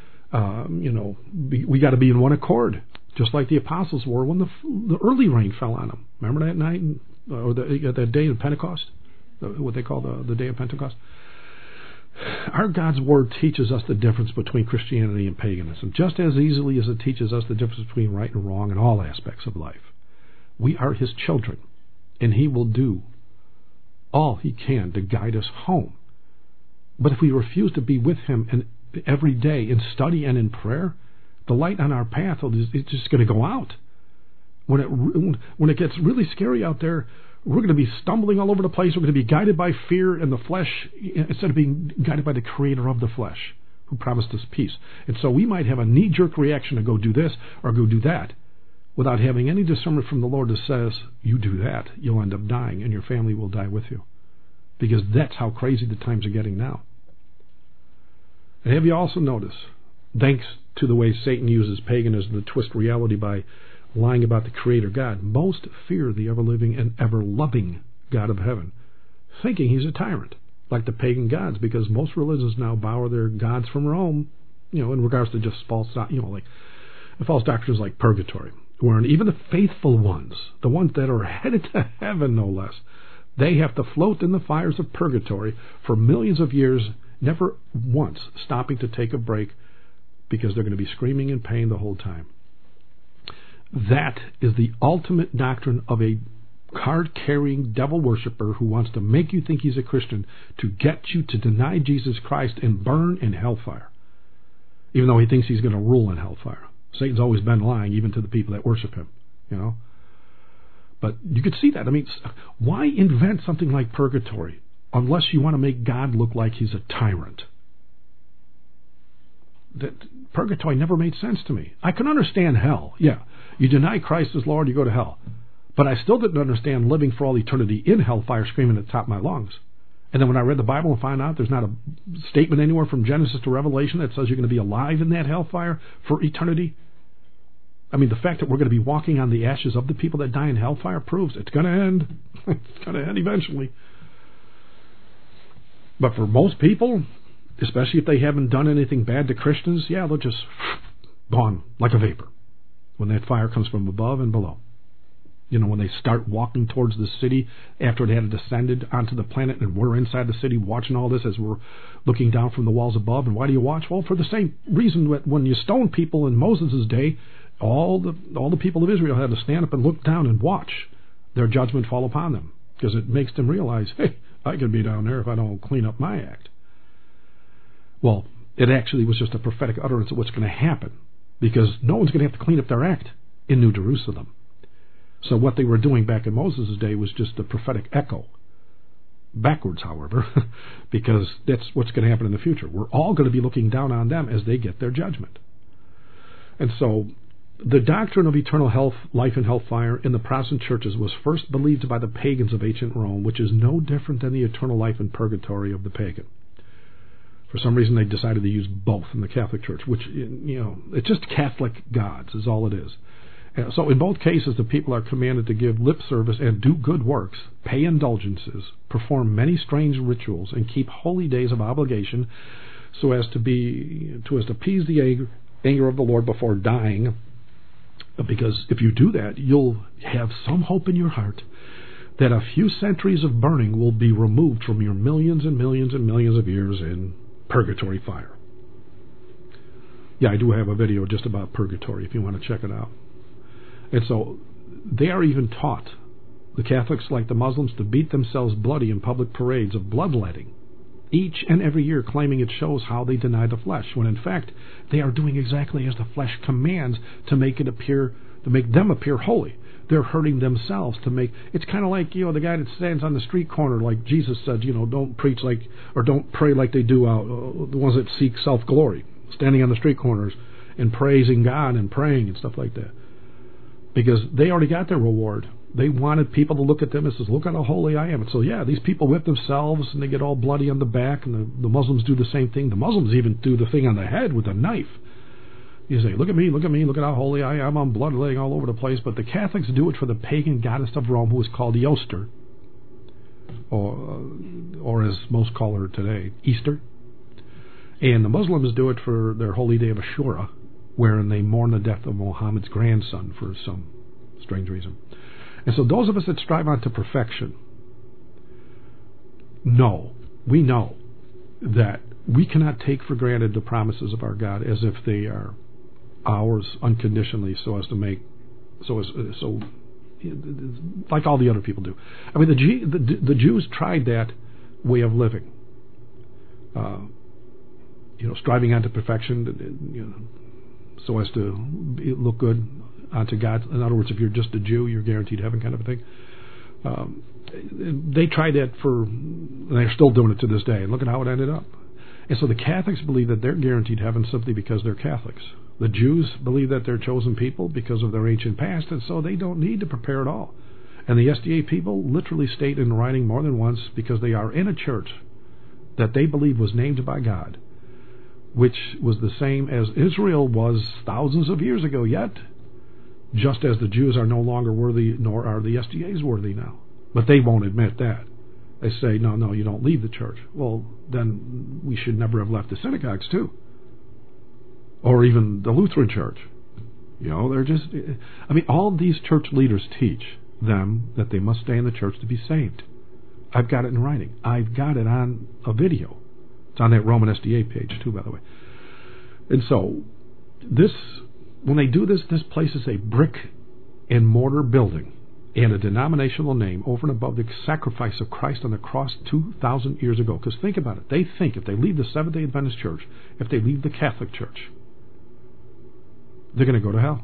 We got to be in one accord, just like the apostles were when the early rain fell on them. Remember that night? Or that day of Pentecost, what they call the day of Pentecost. Our God's Word teaches us the difference between Christianity and paganism, just as easily as it teaches us the difference between right and wrong in all aspects of life. We are His children, and He will do all He can to guide us home. But if we refuse to be with Him every day in study and in prayer, the light on our path is just going to go out. When it gets really scary out there, we're going to be stumbling all over the place. We're going to be guided by fear and the flesh, instead of being guided by the Creator of the flesh, who promised us peace. And so we might have a knee-jerk reaction to go do this or go do that, without having any discernment from the Lord that says, you do that, you'll end up dying, and your family will die with you. Because that's how crazy the times are getting now. And have you also noticed, thanks to the way Satan uses paganism to twist reality by lying about the Creator God, most fear the ever-living and ever-loving God of heaven, thinking He's a tyrant, like the pagan gods, because most religions now borrow their gods from Rome, in regards to just false, like false doctrines like purgatory, wherein even the faithful ones, the ones that are headed to heaven no less, they have to float in the fires of purgatory for millions of years, never once stopping to take a break, because they're going to be screaming in pain the whole time. That is the ultimate doctrine of a card-carrying devil worshiper who wants to make you think he's a Christian, to get you to deny Jesus Christ and burn in hellfire, even though he thinks he's going to rule in hellfire. Satan's always been lying, even to the people that worship him, But you could see that. I mean, why invent something like purgatory unless you want to make God look like He's a tyrant? That purgatory never made sense to me. I can understand hell. Yeah, you deny Christ as Lord, you go to hell. But I still didn't understand living for all eternity in hellfire, screaming at the top of my lungs. And then when I read the Bible and found out there's not a statement anywhere from Genesis to Revelation that says you're going to be alive in that hellfire for eternity. I mean, the fact that we're going to be walking on the ashes of the people that die in hellfire proves it's going to end. It's going to end eventually. But for most people, especially if they haven't done anything bad to Christians, they're just gone like a vapor when that fire comes from above and below. When they start walking towards the city after it had descended onto the planet, and we're inside the city watching all this as we're looking down from the walls above. And why do you watch? Well, for the same reason that when you stoned people in Moses' day, all the people of Israel had to stand up and look down and watch their judgment fall upon them, because it makes them realize, hey, I could be down there if I don't clean up my act. Well, it actually was just a prophetic utterance of what's going to happen, because no one's going to have to clean up their act in New Jerusalem. So what they were doing back in Moses' day was just a prophetic echo backwards, however, because that's what's going to happen in the future. We're all going to be looking down on them as they get their judgment. And so the doctrine of eternal health, life and hellfire in the Protestant churches was first believed by the pagans of ancient Rome, which is no different than the eternal life and purgatory of the pagan. For some reason, they decided to use both in the Catholic Church, which, it's just Catholic gods is all it is. So in both cases, the people are commanded to give lip service and do good works, pay indulgences, perform many strange rituals, and keep holy days of obligation so as to appease the anger of the Lord before dying. Because if you do that, you'll have some hope in your heart that a few centuries of burning will be removed from your millions and millions and millions of years in purgatory fire. Yeah, I do have a video just about purgatory if you want to check it out. And so they are even taught, the Catholics like the Muslims, to beat themselves bloody in public parades of bloodletting, each and every year claiming it shows how they deny the flesh, when in fact they are doing exactly as the flesh commands to make them appear holy. They're hurting themselves to make... It's kind of like, the guy that stands on the street corner, like Jesus said, don't preach like, or don't pray like they do the ones that seek self-glory, standing on the street corners and praising God and praying and stuff like that. Because they already got their reward. They wanted people to look at them and says, look at how holy I am. And so, these people whip themselves and they get all bloody on the back, and the Muslims do the same thing. The Muslims even do the thing on the head with a knife. You say, look at me, look at how holy I am. I'm bloodletting all over the place. But the Catholics do it for the pagan goddess of Rome, who is called Eostre, or as most call her today, Easter. And the Muslims do it for their holy day of Ashura, wherein they mourn the death of Muhammad's grandson for some strange reason. And so those of us that strive on to perfection we know that we cannot take for granted the promises of our God as if they are ours unconditionally, like all the other people do. I mean, the Jews tried that way of living, striving on to perfection, so as to look good unto God. In other words, if you're just a Jew, you're guaranteed heaven, kind of a thing. They tried that and they're still doing it to this day, and look at how it ended up. And so the Catholics believe that they're guaranteed heaven simply because they're Catholics. The Jews believe that they're chosen people because of their ancient past, and so they don't need to prepare at all. And the SDA people literally state in writing more than once, because they are in a church that they believe was named by God, which was the same as Israel was thousands of years ago, yet just as the Jews are no longer worthy, nor are the SDAs worthy now. But they won't admit that. They say, no, you don't leave the church. Well, then we should never have left the synagogues too. Or even the Lutheran church. They're just... all these church leaders teach them that they must stay in the church to be saved. I've got it in writing. I've got it on a video. It's on that Roman SDA page too, by the way. And so, when they do this place is a brick and mortar building and a denominational name over and above the sacrifice of Christ on the cross 2,000 years ago. Because think about it. They think if they leave the Seventh-day Adventist Church, if they leave the Catholic Church, they're going to go to hell.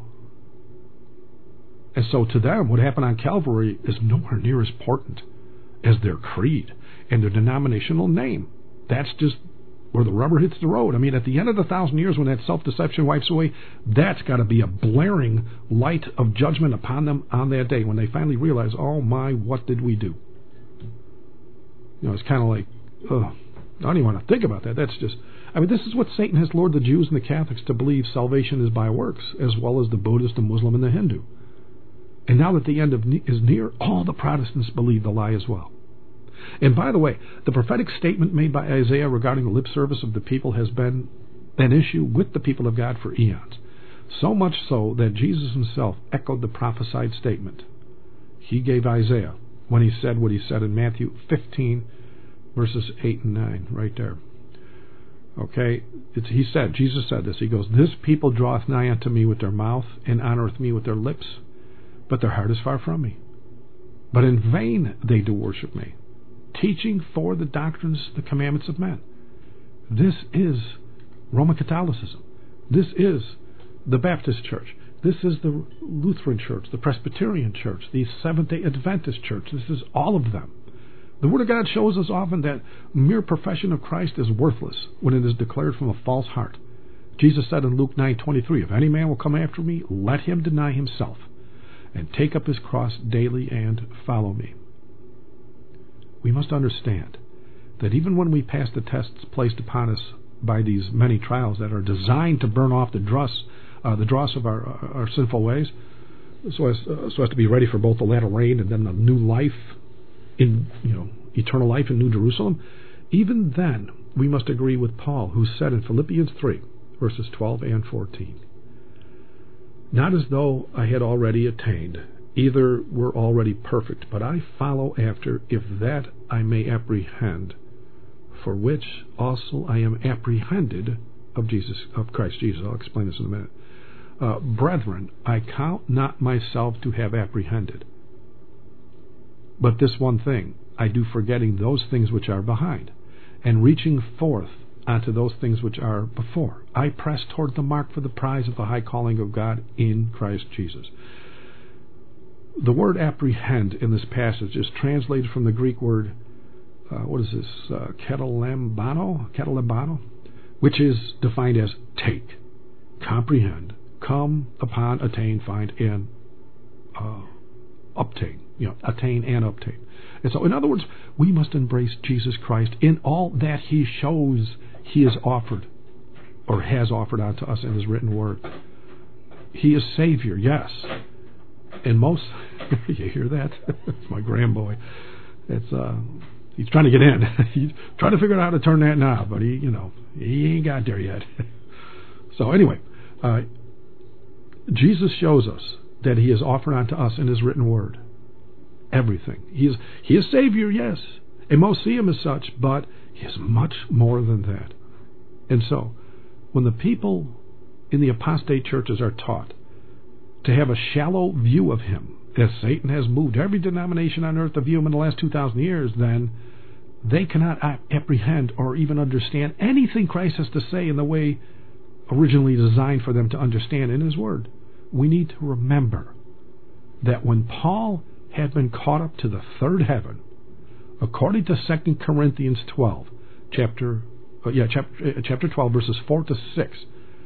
And so to them, what happened on Calvary is nowhere near as important as their creed and their denominational name. That's just where the rubber hits the road. At the end of the 1,000 years, when that self-deception wipes away, that's got to be a blaring light of judgment upon them on that day, when they finally realize, oh my, what did we do? It's kind of like, I don't even want to think about that. That's just... this is what Satan has lured the Jews and the Catholics to believe salvation is by works, as well as the Buddhist, the Muslim, and the Hindu. And now that the end is near, all the Protestants believe the lie as well. And by the way, the prophetic statement made by Isaiah regarding the lip service of the people has been an issue with the people of God for eons. So much so that Jesus himself echoed the prophesied statement he gave Isaiah when he said what he said in Matthew 15, verses 8 and 9, right there. Okay, Jesus said this. He goes, "This people draweth nigh unto me with their mouth, and honoreth me with their lips, but their heart is far from me. But in vain they do worship me, teaching for the doctrines, the commandments of men." This is Roman Catholicism. This is the Baptist Church. This is the Lutheran Church, the Presbyterian Church, the Seventh-day Adventist Church. This is all of them. The Word of God shows us often that mere profession of Christ is worthless when it is declared from a false heart. Jesus said in Luke 9:23, "If any man will come after me, let him deny himself and take up his cross daily and follow me." We must understand that even when we pass the tests placed upon us by these many trials that are designed to burn off the dross of our sinful ways, so as to be ready for both the latter rain and then the new life in eternal life in New Jerusalem, even then we must agree with Paul, who said in Philippians 3, verses 12 and 14, "Not as though I had already attained, either were already perfect, but I follow after, if that I may apprehend, for which also I am apprehended of Christ Jesus." I'll explain this in a minute. "Brethren, I count not myself to have apprehended, but this one thing I do, forgetting those things which are behind, and reaching forth unto those things which are before, I press toward the mark for the prize of the high calling of God in Christ Jesus." The word apprehend in this passage is translated from the Greek word, katalambano, which is defined as take, comprehend, come upon, attain, find, and obtain. Attain and obtain. And so, in other words, we must embrace Jesus Christ in all that He shows He has offered, or has offered unto us in His written word. He is Savior, yes. And most, you hear that? It's my grandboy. He's trying to get in. He's trying to figure out how to turn that knob, but he ain't got there yet. So anyway, Jesus shows us that He has offered unto us in His written word everything. He is Savior, yes, and most see Him as such, but He is much more than that. And so, when the people in the apostate churches are taught to have a shallow view of Him, as Satan has moved every denomination on earth to view Him in the last 2,000 years, then they cannot apprehend or even understand anything Christ has to say in the way originally designed for them to understand in His Word. We need to remember that when Paul had been caught up to the third heaven, according to 2 Corinthians 12, chapter 12, verses 4 to 6.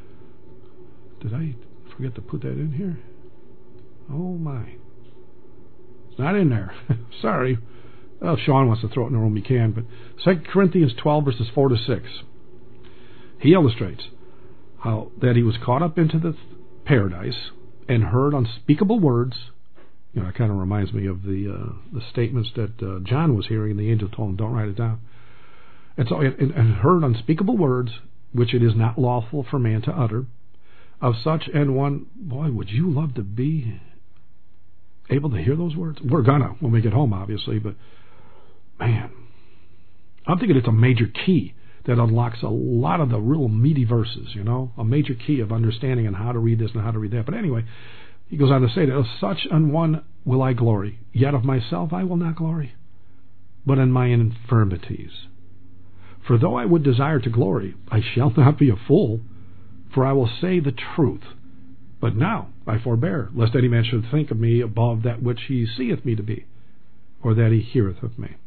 Did I forget to put that in here? Oh my. It's not in there. Sorry. Well, Sean wants to throw it in the room, he can, but 2 Corinthians 12, verses 4 to 6. He illustrates how that he was caught up into the paradise and heard unspeakable words. It kind of reminds me of the statements that John was hearing, and the angel told him, "Don't write it down." And so, and heard unspeakable words, which it is not lawful for man to utter. Of such and one, boy, would you love to be able to hear those words? We're gonna when we get home, obviously, but man, I'm thinking it's a major key that unlocks a lot of the real meaty verses, a major key of understanding and how to read this and how to read that. But anyway, he goes on to say that of such an one will I glory, yet of myself I will not glory, but in my infirmities. For though I would desire to glory, I shall not be a fool, for I will say the truth. But now I forbear, lest any man should think of me above that which he seeth me to be, or that he heareth of me.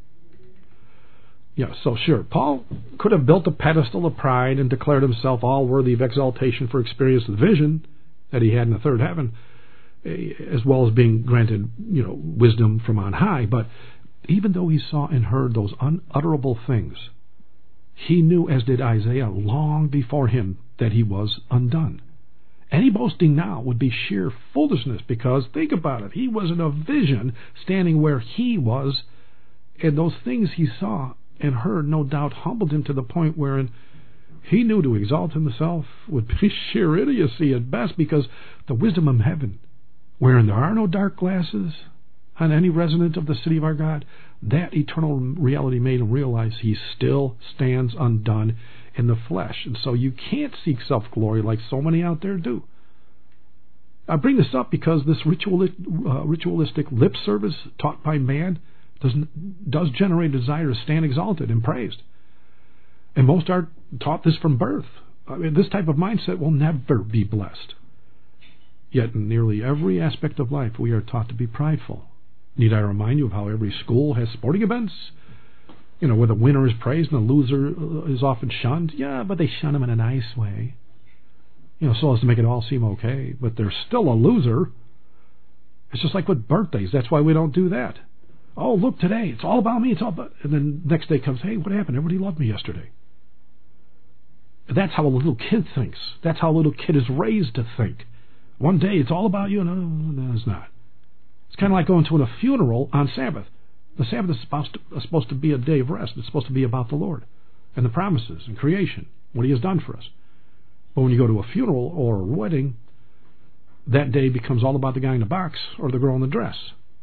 Yeah, so sure, Paul could have built a pedestal of pride and declared himself all worthy of exaltation for experiencing the vision that he had in the third heaven, as well as being granted, wisdom from on high. But even though he saw and heard those unutterable things, he knew, as did Isaiah long before him, that he was undone. Any boasting now would be sheer foolishness, because, think about it, he was in a vision standing where he was, and those things he saw and heard no doubt humbled him to the point wherein he knew to exalt himself would be sheer idiocy at best, because the wisdom of heaven, wherein there are no dark glasses on any resident of the city of our God, that eternal reality made him realize he still stands undone in the flesh. And so you can't seek self-glory like so many out there do. I bring this up because this ritualistic lip service taught by man does generate a desire to stand exalted and praised. And most are taught this from birth. This type of mindset will never be blessed. Yet in nearly every aspect of life we are taught to be prideful. Need I remind you of how every school has sporting events where the winner is praised and the loser is often shunned. Yeah, but they shun him in a nice way, so as to make it all seem okay. But they're still a loser. It's just like with birthdays. That's why we don't do that. Oh, look, today, it's all about me. It's all about... And then next day comes, hey, what happened? Everybody loved me yesterday. That's how a little kid thinks. That's how a little kid is raised to think. One day, it's all about you. No, it's not. It's kind of like going to a funeral on Sabbath. The Sabbath is supposed to be a day of rest. It's supposed to be about the Lord and the promises and creation, what He has done for us. But when you go to a funeral or a wedding, that day becomes all about the guy in the box or the girl in the dress.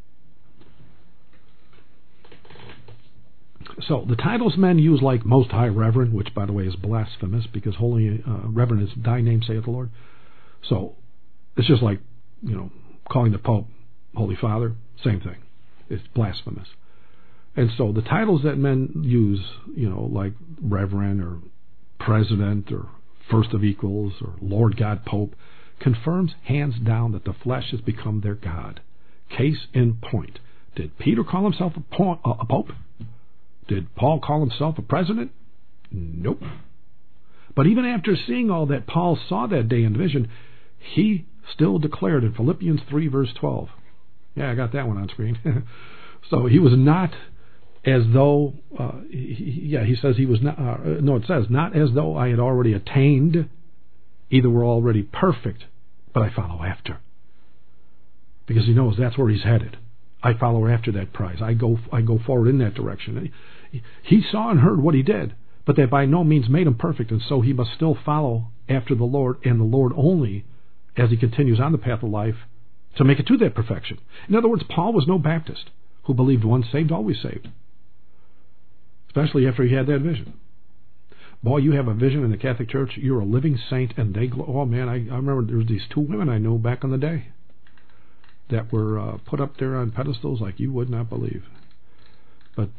So the titles men use, like Most High Reverend, which by the way is blasphemous because Holy Reverend is Thy name, saith the Lord. So it's just like calling the Pope Holy Father, same thing. It's blasphemous. And so the titles that men use, like Reverend or President or First of Equals or Lord God Pope, confirms hands down that the flesh has become their God. Case in point. Did Peter call himself a Pope? Did Paul call himself a president? Nope. But even after seeing all that Paul saw that day in vision, he still declared in Philippians 3 verse 12. Yeah, I got that one on screen. So he was not as though, he says he was not, it says, not as though I had already attained, either were already perfect, but I follow after. Because he knows that's where he's headed. I follow after that prize. I go forward in that direction. He saw and heard what he did, but that by no means made him perfect, and so he must still follow after the Lord and the Lord only as he continues on the path of life to make it to that perfection. In other words, Paul was no Baptist who believed once saved, always saved, especially after he had that vision. Boy, you have a vision in the Catholic Church, you're a living saint, and they oh man, I remember there was these two women I knew back in the day that were put up there on pedestals like you would not believe. But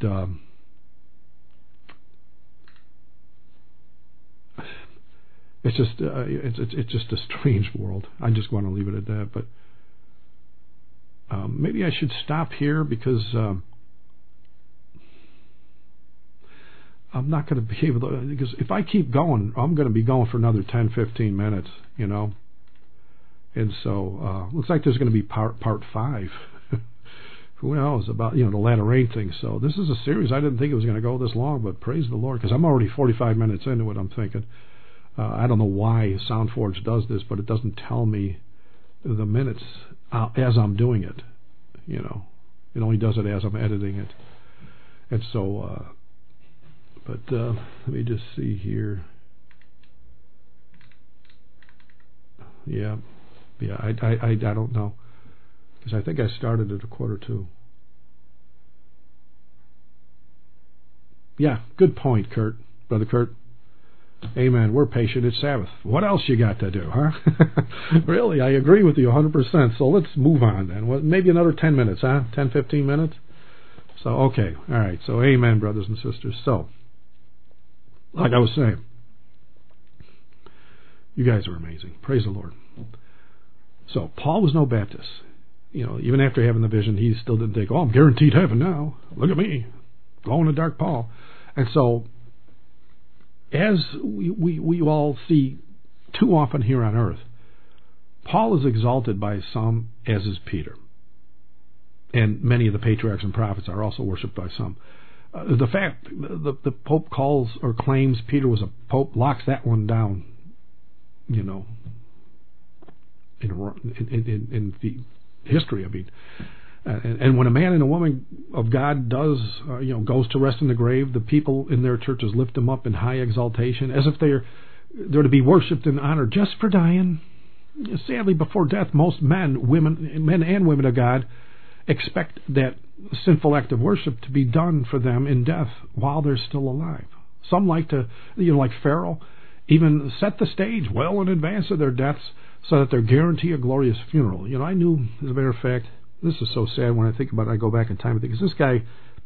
it's just it's just a strange world. I just want to leave it at that. But maybe I should stop here because I'm not going to be able to. Because if I keep going, I'm going to be going for another 10, 15 minutes. And so looks like there's going to be part 5. Who knows about the latter rain thing. So this is a series. I didn't think it was going to go this long, but praise the Lord, because I'm already 45 minutes into it. I'm thinking I don't know why SoundForge does this, but it doesn't tell me the minutes as I'm doing it. It only does it as I'm editing it. And so but let me just see here. Yeah, I don't know, because I think I started at 1:45. Yeah, good point, Brother Kurt. Amen. We're patient. It's Sabbath. What else you got to do, huh? Really, I agree with you 100%. So let's move on then. Well, maybe another 10 minutes, huh? 10, 15 minutes? So, okay. All right. So, amen, brothers and sisters. So, like I was saying, you guys are amazing. Praise the Lord. So, Paul was no Baptist. Even after having the vision, he still didn't think, I'm guaranteed heaven now. Look at me. Glow in the dark Paul. And so, as we all see too often here on earth, Paul is exalted by some, as is Peter. And many of the patriarchs and prophets are also worshipped by some. The fact the Pope calls or claims Peter was a Pope locks that one down, in the history. I mean, and when a man and a woman of God goes to rest in the grave, the people in their churches lift them up in high exaltation, as if they're to be worshipped and honored just for dying. Sadly, before death, most men and women of God expect that sinful act of worship to be done for them in death while they're still alive. Some like to, like Pharaoh, even set the stage well in advance of their deaths so that they're guaranteed a glorious funeral. I knew, as a matter of fact, this is so sad when I think about it. I go back in time because this guy,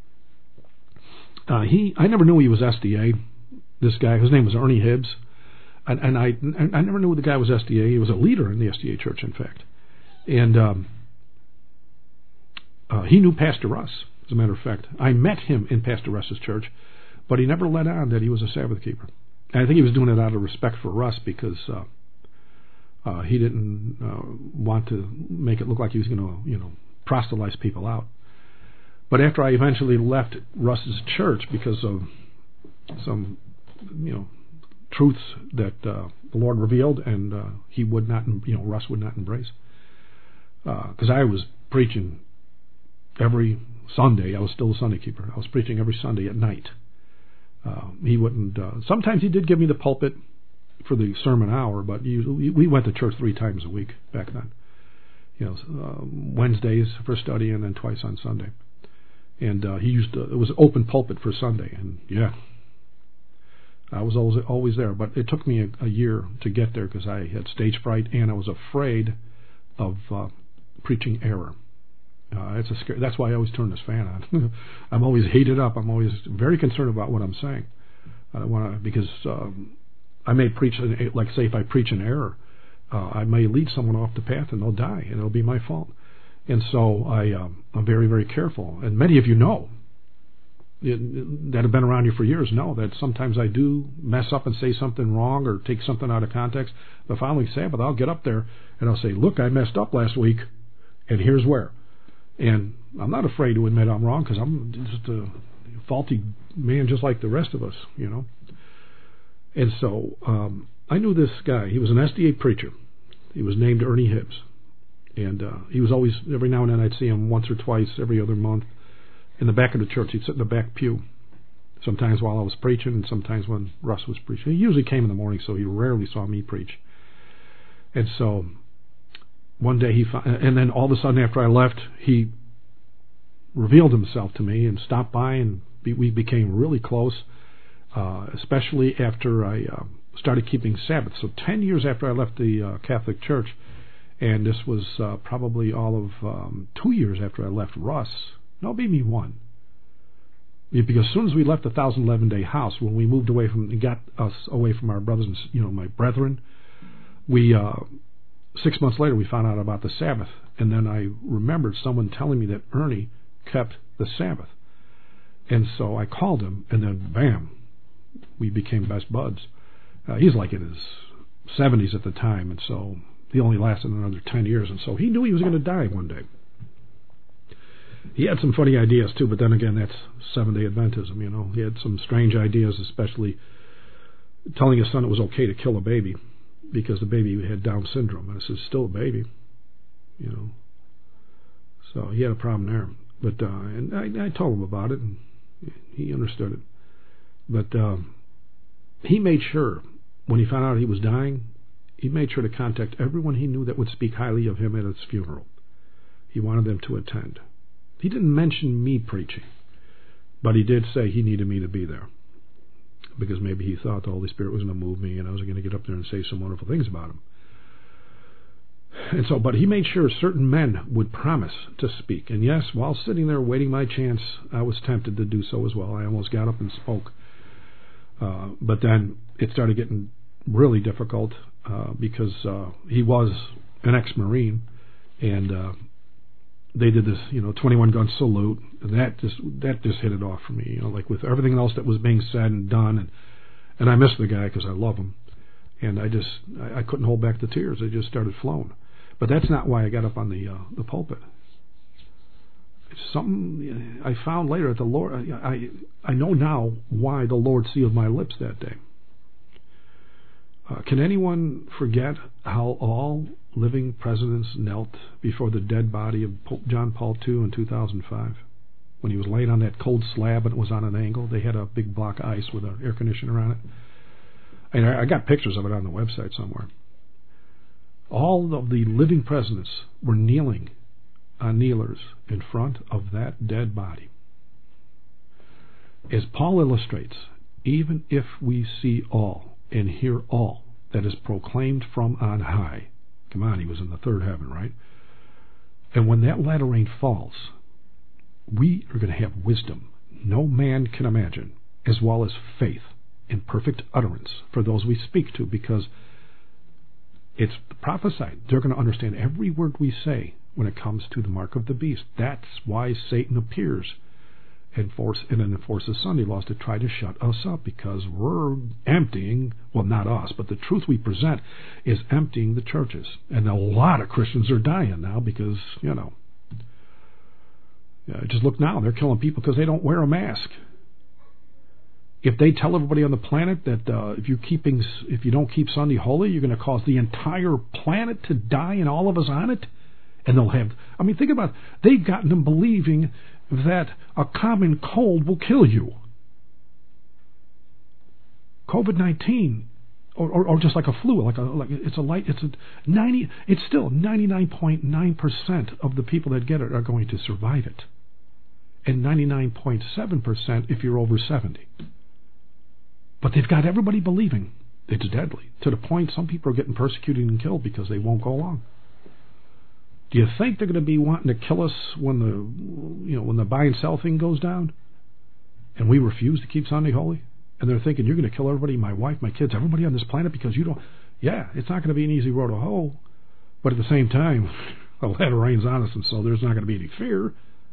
I never knew he was SDA. This guy, his name was Ernie Hibbs, and I never knew the guy was SDA. He was a leader in the SDA church, in fact, and he knew Pastor Russ. As a matter of fact, I met him in Pastor Russ's church, but he never let on that he was a Sabbath keeper. And I think he was doing it out of respect for Russ because he didn't want to make it look like he was going to, proselytize people out. But after I eventually left Russ's church because of some, truths that the Lord revealed, and he would not, Russ would not embrace, because I was preaching every Sunday. I was still a Sunday keeper. I was preaching every Sunday at night. He wouldn't. Sometimes he did give me the pulpit for the sermon hour, but we went to church 3 times a week back then. Wednesdays for study, and then twice on Sunday. And he used it was an open pulpit for Sunday, and I was always there. But it took me a year to get there because I had stage fright, and I was afraid of preaching error. That's why I always turn this fan on. I'm always heated up. I'm always very concerned about what I'm saying. I don't want to, because I may preach, like say if I preach an error, I may lead someone off the path and they'll die, and it'll be my fault. And so I'm very, very careful. And many of you know, that have been around you for years, know that sometimes I do mess up and say something wrong or take something out of context. The following Sabbath, I'll get up there and I'll say, look, I messed up last week, and here's where. And I'm not afraid to admit I'm wrong, because I'm just a faulty man just like the rest of us, And so I knew this guy. He was an SDA preacher. He was named Ernie Hibbs. And he was always, every now and then I'd see him once or twice every other month in the back of the church. He'd sit in the back pew, sometimes while I was preaching and sometimes when Russ was preaching. He usually came in the morning, so he rarely saw me preach. And so one day and then all of a sudden after I left, he revealed himself to me and stopped by, and we became really close, especially after I started keeping Sabbath. So 10 years after I left the Catholic Church, and this was probably all of 2 years after I left Russ. No, maybe 1. Because as soon as we left the 1011 Day House, when we moved away from, got us away from our brothers and my brethren, we 6 months later we found out about the Sabbath, and then I remembered someone telling me that Ernie kept the Sabbath, and so I called him, and then bam, we became best buds. He's like in his 70s at the time, and so he only lasted another 10 years, and so he knew he was going to die one day. He had some funny ideas too, but then again, that's Seventh-day Adventism. He had some strange ideas, especially telling his son it was okay to kill a baby because the baby had Down syndrome, and I said, still a baby, So he had a problem there. But and I told him about it, and he understood it. But he made sure, when he found out he was dying, he made sure to contact everyone he knew that would speak highly of him at his funeral. He wanted them to attend. He didn't mention me preaching, but he did say he needed me to be there, because maybe he thought the Holy Spirit was going to move me and I was going to get up there and say some wonderful things about him. And so, but he made sure certain men would promise to speak. And yes, while sitting there waiting my chance, I was tempted to do so as well. I almost got up and spoke. But then it started getting really difficult because he was an ex-Marine, and they did this, 21-gun salute, and that just hit it off for me, like with everything else that was being said and done, and I miss the guy because I love him, and I couldn't hold back the tears. They just started flowing. But that's not why I got up on the pulpit. It's something I found later at the Lord. I know now why the Lord sealed my lips that day. Can anyone forget how all living presidents knelt before the dead body of Pope John Paul II in 2005? When he was laying on that cold slab and it was on an angle. They had a big block of ice with an air conditioner on it. And I got pictures of it on the website somewhere. All of the living presidents were kneeling on kneelers in front of that dead body. As Paul illustrates, even if we see all and hear all that is proclaimed from on high, come on, he was in the third heaven, right? And when that latter rain falls, we are going to have wisdom no man can imagine, as well as faith and perfect utterance for those we speak to, because it's prophesied. They're going to understand every word we say when it comes to the mark of the beast. That's why Satan appears and enforces Sunday laws to try to shut us up because we're emptying, well, not us, but the truth we present is emptying the churches. And a lot of Christians are dying now because, just look now, they're killing people because they don't wear a mask. If they tell everybody on the planet that if you don't keep Sunday holy, you're going to cause the entire planet to die and all of us on it, and think about it, they've gotten them believing that a common cold will kill you. COVID-19, or just like a flu, it's still 99.9% of the people that get it are going to survive it, and 99.7% if you're over 70. But they've got everybody believing it's deadly, to the point some people are getting persecuted and killed because they won't go along. Do you think they're going to be wanting to kill us when the buy and sell thing goes down, and we refuse to keep Sunday holy? And they're thinking, you're going to kill everybody, my wife, my kids, everybody on this planet because you don't. Yeah, it's not going to be an easy road to hoe, but at the same time, the latter rain's on us, and so there's not going to be any fear.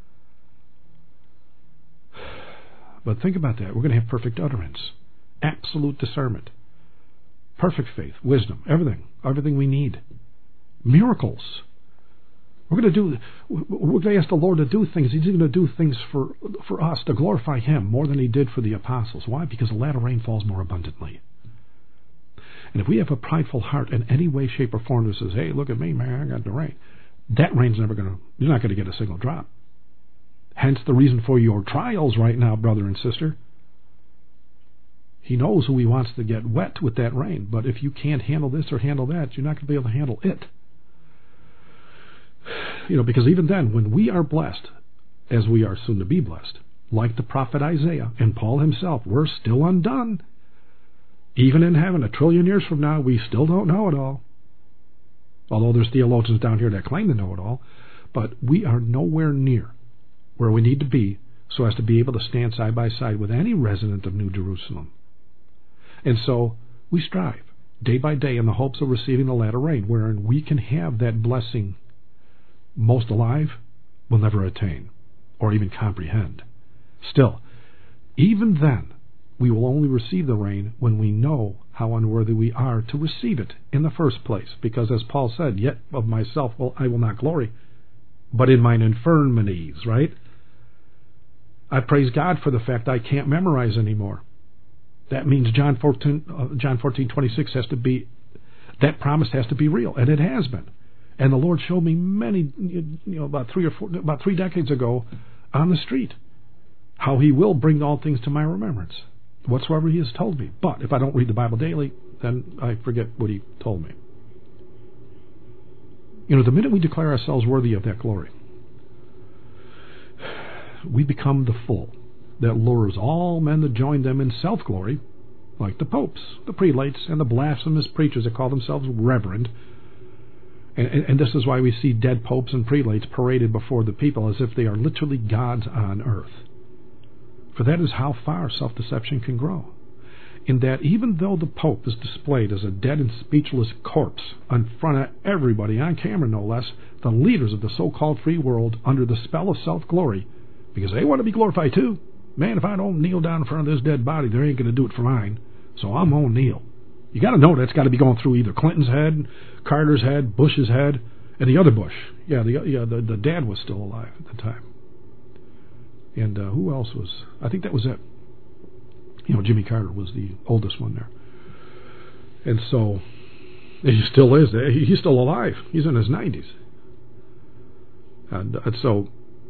But think about that. We're going to have perfect utterance, absolute discernment, perfect faith, wisdom, everything we need, miracles. We're going to ask the Lord to do things. He's going to do things for us to glorify Him more than He did for the apostles. Why? Because the latter rain falls more abundantly. And if we have a prideful heart in any way, shape, or form that says, hey, look at me, man, I got the rain, that rain's you're not going to get a single drop. Hence the reason for your trials right now, brother and sister. He knows who He wants to get wet with that rain. But if you can't handle this or handle that, you're not going to be able to handle it. Because even then, when we are blessed, as we are soon to be blessed, like the prophet Isaiah and Paul himself, we're still undone. Even in heaven, 1 trillion years from now, we still don't know it all. Although there's theologians down here that claim to know it all. But we are nowhere near where we need to be so as to be able to stand side by side with any resident of New Jerusalem. And so we strive day by day in the hopes of receiving the latter rain, wherein we can have that blessing most alive will never attain or even comprehend. Still, even then, we will only receive the rain when we know how unworthy we are to receive it in the first place. Because as Paul said, yet of myself I will not glory, but in mine infirmities, right? I praise God for the fact I can't memorize anymore. That means John 14:26 has to be, that promise has to be real, and it has been. And the Lord showed me about 3 decades ago on the street how He will bring all things to my remembrance, whatsoever He has told me. But if I don't read the Bible daily, then I forget what He told me. The minute we declare ourselves worthy of that glory, we become the full that lures all men to join them in self-glory, like the popes, the prelates, and the blasphemous preachers that call themselves reverend. And this is why we see dead popes and prelates paraded before the people as if they are literally gods on earth. For that is how far self-deception can grow. In that even though the pope is displayed as a dead and speechless corpse in front of everybody, on camera no less, the leaders of the so-called free world, under the spell of self-glory, because they want to be glorified too. Man, if I don't kneel down in front of this dead body, they ain't going to do it for mine. So I'm going to kneel. You got to know that's got to be going through either Clinton's head, Carter's head, Bush's head, and the other Bush. The dad was still alive at the time. And who else was? I think that was it. Jimmy Carter was the oldest one there. And so he still is. He's still alive. He's in his 90s. And so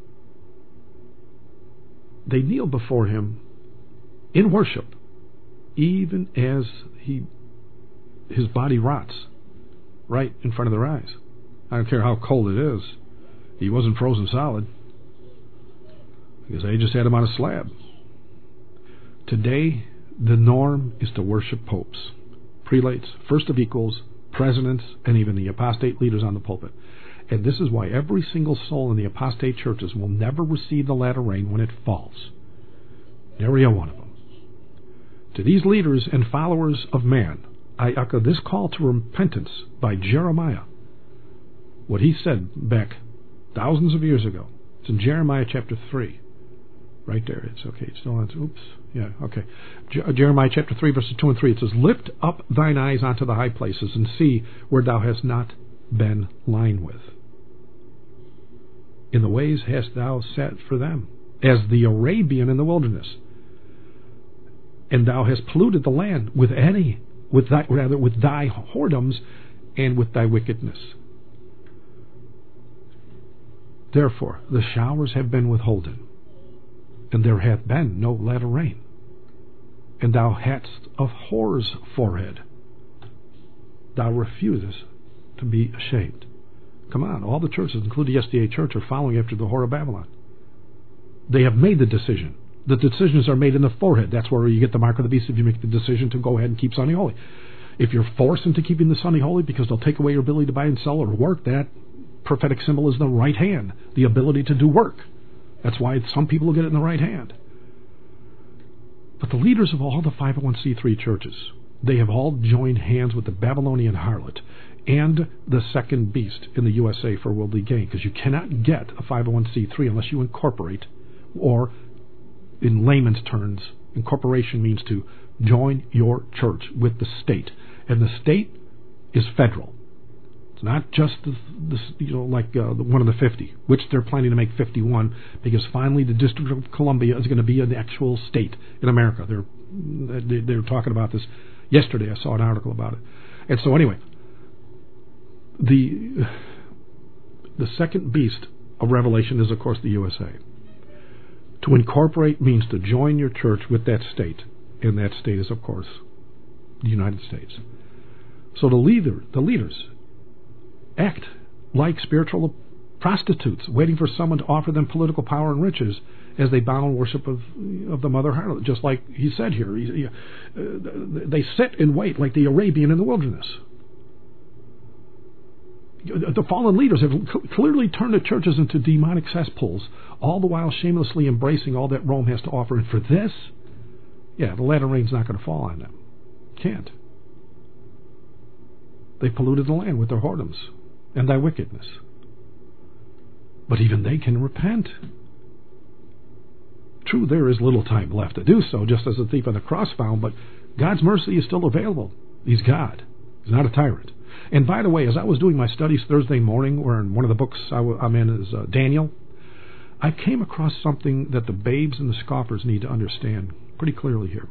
they kneel before him in worship, even as his body rots right in front of their eyes. I don't care how cold it is. He wasn't frozen solid because they just had him on a slab. Today, the norm is to worship popes, prelates, first of equals, presidents, and even the apostate leaders on the pulpit. And this is why every single soul in the apostate churches will never receive the latter rain when it falls. Nary a one of them. To these leaders and followers of man, I echo this call to repentance by Jeremiah. What he said back thousands of years ago. It's in Jeremiah chapter 3. Right there. It's okay. It's still on. Oops. Yeah, okay. Jeremiah chapter 3, verses 2 and 3. It says, lift up thine eyes unto the high places, and see where thou hast not been lined with. In the ways hast thou sat for them, as the Arabian in the wilderness. And thou hast polluted the land with thy whoredoms and with thy wickedness. Therefore the showers have been withholden, and there hath been no latter rain. And thou hadst a whore's forehead. Thou refusest to be ashamed. Come on, all the churches, including the SDA Church, are following after the whore of Babylon. They have made the decision. The decisions are made in the forehead. That's where you get the mark of the beast if you make the decision to go ahead and keep Sunday holy. If you're forced into keeping the Sunday holy because they'll take away your ability to buy and sell or work, that prophetic symbol is the right hand, the ability to do work. That's why some people will get it in the right hand. But the leaders of all the 501c3 churches, they have all joined hands with the Babylonian harlot and the second beast in the USA for worldly gain, because you cannot get a 501c3 unless you incorporate, or in layman's terms, incorporation means to join your church with the state, and the state is federal. It's not just one of the 50, which they're planning to make 51, because finally the District of Columbia is going to be an actual state in America. They're talking about this yesterday. I saw an article about it. And so anyway, the second beast of Revelation is, of course, the USA. To incorporate means to join your church with that state, and that state is, of course, the United States. So the leaders act like spiritual prostitutes, waiting for someone to offer them political power and riches as they bow in worship of the mother harlot. Just like he said here, they sit and wait like the Arabian in the wilderness. The fallen leaders have clearly turned the churches into demonic cesspools, all the while shamelessly embracing all that Rome has to offer. And for this, the latter rain's not going to fall on them. Can't. They polluted the land with their whoredoms and thy wickedness. But even they can repent. True, there is little time left to do so, just as the thief on the cross found, but God's mercy is still available. He's God. He's not a tyrant. And by the way, as I was doing my studies Thursday morning, where in one of the books I'm in is Daniel, I came across something that the babes and the scoffers need to understand pretty clearly here.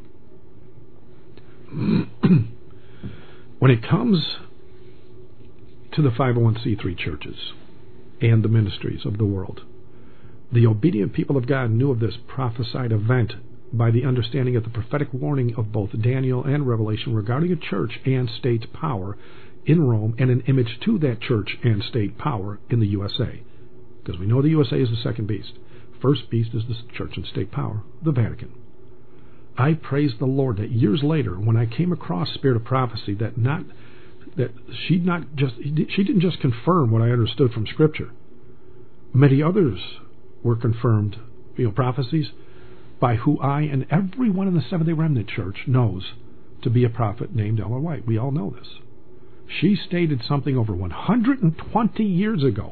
When it comes to the 501c3 churches and the ministries of the world, the obedient people of God knew of this prophesied event by the understanding of the prophetic warning of both Daniel and Revelation regarding a church and state power in Rome and an image to that church and state power in the USA. Because we know the USA is the second beast. First beast is the church and state power, the Vatican. I praise the Lord that years later, when I came across Spirit of Prophecy, she didn't just confirm what I understood from Scripture. Many others were confirmed, prophecies by who I and everyone in the Seventh-day Remnant Church knows to be a prophet named Ellen White. We all know this. She stated something over 120 years ago.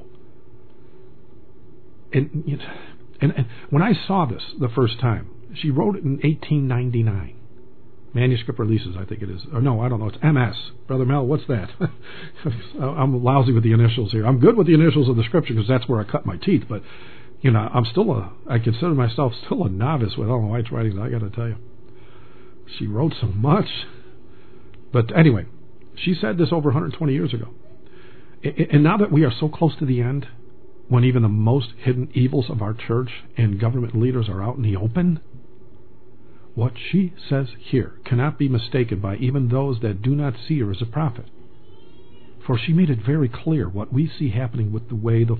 And when I saw this the first time, she wrote it in 1899. Manuscript Releases, I think it is. Or no, I don't know. It's MS. Brother Mel, what's that? I'm lousy with the initials here. I'm good with the initials of the Scripture because that's where I cut my teeth. But, I consider myself still a novice with Ellen White's writings, I got to tell you. She wrote so much. But anyway, she said this over 120 years ago. And now that we are so close to the end, when even the most hidden evils of our church and government leaders are out in the open, what she says here cannot be mistaken by even those that do not see her as a prophet. For she made it very clear what we see happening with the way the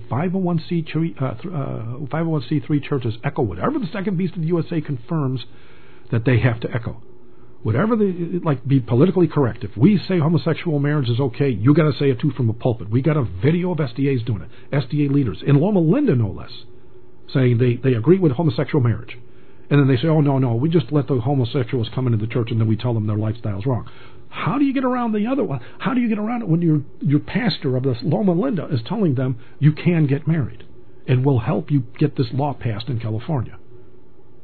501c3 churches echo whatever the second beast of the USA confirms that they have to echo. Whatever be politically correct. If we say homosexual marriage is okay, you got to say it too from a pulpit. We got a video of SDAs doing it. SDA leaders in Loma Linda, no less, saying they agree with homosexual marriage. And then they say, oh, no, we just let the homosexuals come into the church and then we tell them their lifestyle's wrong. How do you get around the other one? How do you get around it when your pastor of this Loma Linda is telling them you can get married and will help you get this law passed in California?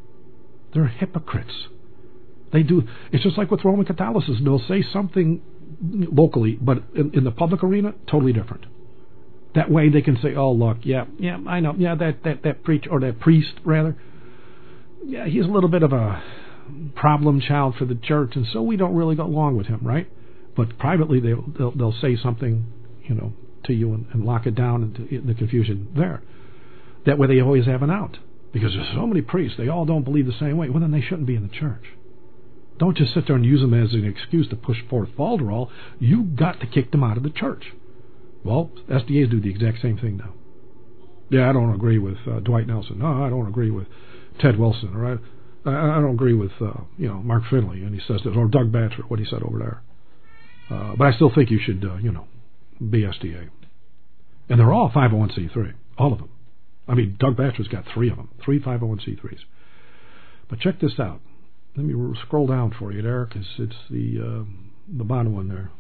They're hypocrites. They do. It's just like with Roman Catholicism. They'll say something locally, but in the public arena, totally different. That way they can say, oh, look, yeah, I know, yeah, that preacher, or that priest, rather, yeah, he's a little bit of a problem child for the church, and so we don't really go along with him, right? But privately, they'll say something, to you and lock it down into the confusion there. That way they always have an out. Because there's so many priests, they all don't believe the same way. Well, then they shouldn't be in the church. Don't just sit there and use them as an excuse to push forth falderall. You got to kick them out of the church. Well, SDAs do the exact same thing now. Yeah, I don't agree with Dwight Nelson. No, I don't agree with Ted Wilson. Or I don't agree with Mark Finley. And he says this, or Doug Batcher, what he said over there. But I still think you should, be SDA. And they're all 501c3, all of them. I mean, Doug Batcher's got 3 of them, 3 501c3s. But check this out. Let me scroll down for you there, because it's the bottom one there.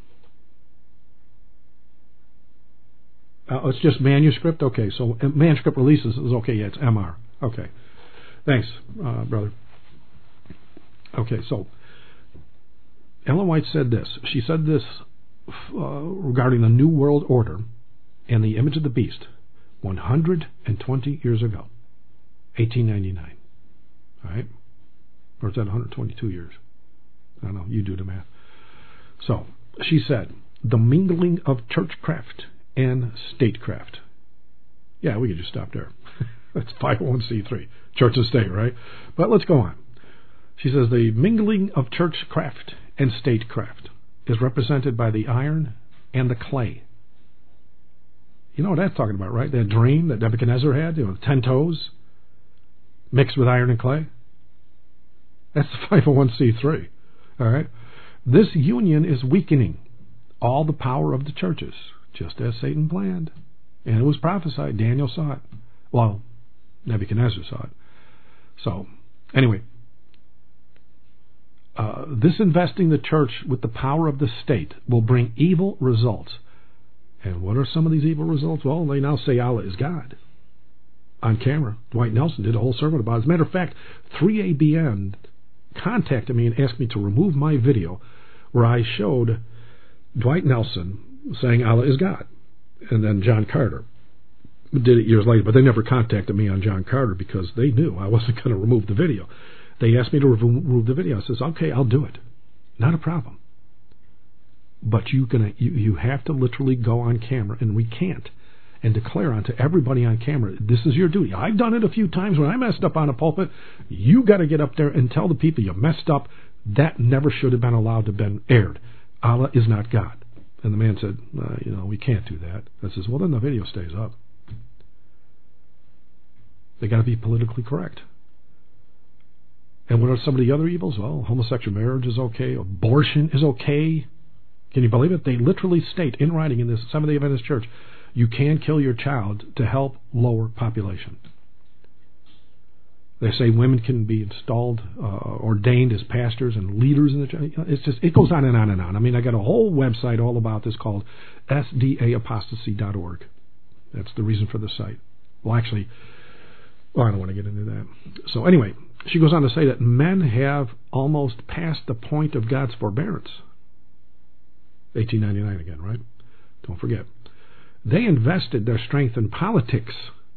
It's just manuscript? Okay, so manuscript releases is okay, yeah, it's MR. Okay. Thanks, brother. Okay, so Ellen White said this. She said this regarding the New World Order and the image of the beast 120 years ago, 1899. All right? Or is that 122 years? I don't know. You do the math. So, she said, the mingling of churchcraft and statecraft. Yeah, we could just stop there. That's 501c3. Church and state, right? But let's go on. She says, the mingling of churchcraft and statecraft is represented by the iron and the clay. You know what that's talking about, right? That dream that Nebuchadnezzar had, 10 toes mixed with iron and clay. That's the 501c3. All right? This union is weakening all the power of the churches, just as Satan planned. And it was prophesied. Daniel saw it. Well, Nebuchadnezzar saw it. So, anyway, this investing the church with the power of the state will bring evil results. And what are some of these evil results? Well, they now say Allah is God. On camera. Dwight Nelson did a whole sermon about it. As a matter of fact, 3ABN contacted me and asked me to remove my video where I showed Dwight Nelson saying Allah is God. And then John Carter did it years later, but they never contacted me on John Carter because they knew I wasn't going to remove the video. They asked me to remove the video. I says, okay, I'll do it. Not a problem. But you have to literally go on camera and recant and declare onto everybody on camera, this is your duty. I've done it a few times when I messed up on a pulpit. You got to get up there and tell the people you messed up. That never should have been allowed to have been aired. Allah is not God. And the man said, we can't do that. I says, well, then the video stays up. They got to be politically correct. And what are some of the other evils? Well, homosexual marriage is okay. Abortion is okay. Can you believe it? They literally state in writing in this Seventh-day Adventist Church, you can kill your child to help lower population. They say women can be installed, ordained as pastors and leaders in the church. It goes on and on and on. I mean, I got a whole website all about this called sdaapostasy.org. That's the reason for the site. Well, actually, I don't want to get into that. So anyway, she goes on to say that men have almost passed the point of God's forbearance. 1899 again, right? Don't forget. They invested their strength in politics.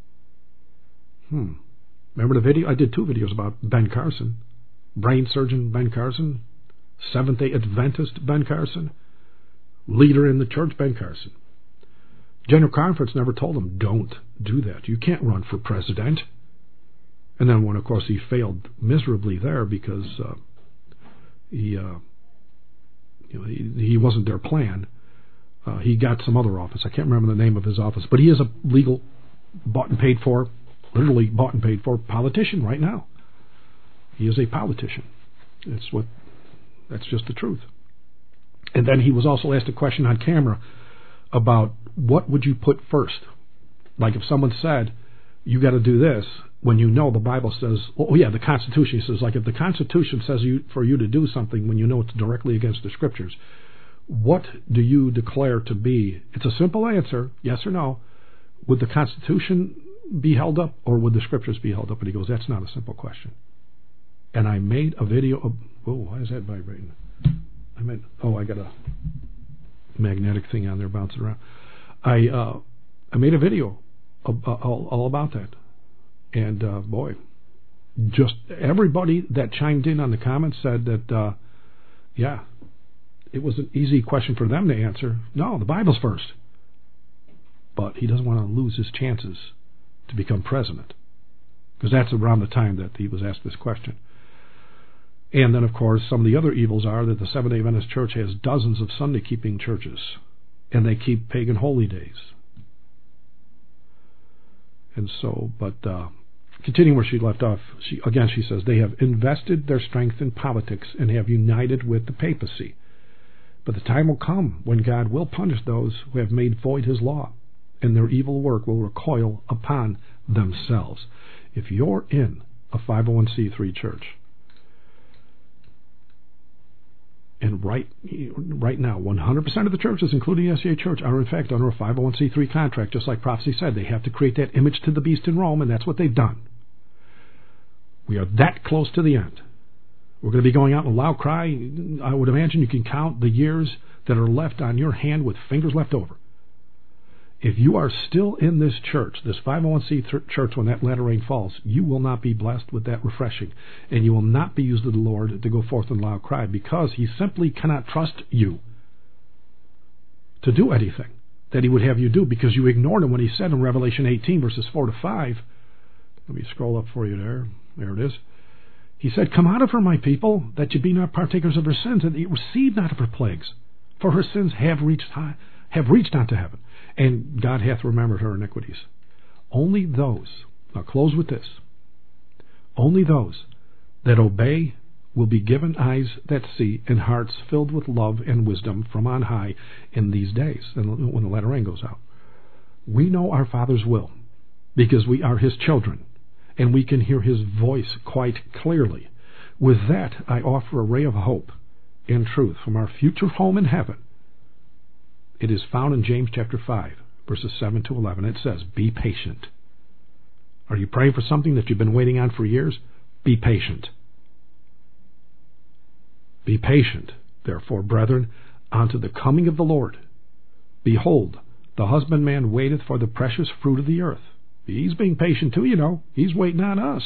Remember the video? I did 2 videos about Ben Carson. Brain surgeon Ben Carson. Seventh-day Adventist Ben Carson. Leader in the church Ben Carson. General Conference never told him, don't do that. You can't run for president. And then when, of course, he failed miserably there because he wasn't their plan. He got some other office. I can't remember the name of his office, but he is a legal, bought and paid for, literally bought and paid for politician right now. He is a politician. That's just the truth. And then he was also asked a question on camera about what would you put first. Like if someone said, you got to do this, when you know the Bible says, the Constitution says, like if the Constitution says for you to do something when you know it's directly against the Scriptures, what do you declare to be? It's a simple answer, yes or no. Would the Constitution be held up or would the Scriptures be held up? And he goes, that's not a simple question. and I made a video of, why is that vibrating? I got a magnetic thing on there bouncing around. I made a video all about that. And boy, just everybody that chimed in on the comments said that, it was an easy question for them to answer. No, the Bible's first. But he doesn't want to lose his chances to become president, because that's around the time that he was asked this question. And then, of course, some of the other evils are that the Seventh-day Adventist Church has dozens of Sunday-keeping churches, and they keep pagan holy days. And so, but continuing where she left off, she says, they have invested their strength in politics and have united with the papacy. But the time will come when God will punish those who have made void his law, and their evil work will recoil upon themselves. If you're in a 501c3 church, and right now, 100% of the churches, including the SCA Church, are in fact under a 501c3 contract, just like prophecy said. They have to create that image to the beast in Rome, and that's what they've done. We are that close to the end. We're going to be going out in a loud cry. I would imagine you can count the years that are left on your hand with fingers left over. If you are still in this church, this 501c church, when that latter rain falls, you will not be blessed with that refreshing, and you will not be used of the Lord to go forth in loud cry, because he simply cannot trust you to do anything that he would have you do, because you ignored him when he said in Revelation 18, verses 4 to 5, let me scroll up for you there. There it is. He said, "Come out of her, my people, that ye be not partakers of her sins, and ye receive not of her plagues. For her sins have reached unto heaven, and God hath remembered her iniquities." Only those, I'll close with this, only those that obey will be given eyes that see and hearts filled with love and wisdom from on high in these days, and when the latter rain goes out. We know our Father's will, because we are his children, and we can hear his voice quite clearly. With that, I offer a ray of hope and truth from our future home in heaven. It is found in James chapter 5, verses 7 to 11. It says, be patient. Are you praying for something that you've been waiting on for years? Be patient. Be patient, therefore, brethren, unto the coming of the Lord. Behold, the husbandman waiteth for the precious fruit of the earth. He's being patient too, you know. He's waiting on us.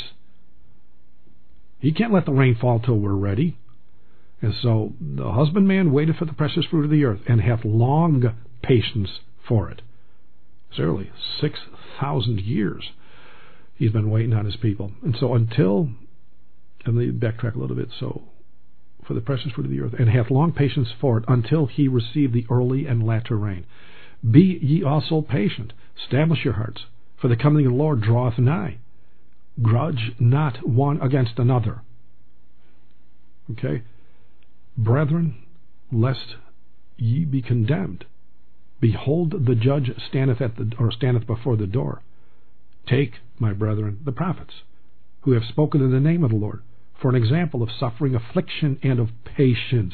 He can't let the rain fall till we're ready. And so the husbandman waiteth for the precious fruit of the earth, and hath long patience for it. Certainly 6,000 years he's been waiting on his people. And so until, and let me backtrack a little bit, so for the precious fruit of the earth, and hath long patience for it, until he receive the early and latter rain. Be ye also patient. Establish your hearts, for the coming of the Lord draweth nigh. Grudge not one against another. Okay? Brethren, lest ye be condemned. Behold, the judge standeth before the door. Take, my brethren, the prophets, who have spoken in the name of the Lord, for an example of suffering, affliction, and of patience.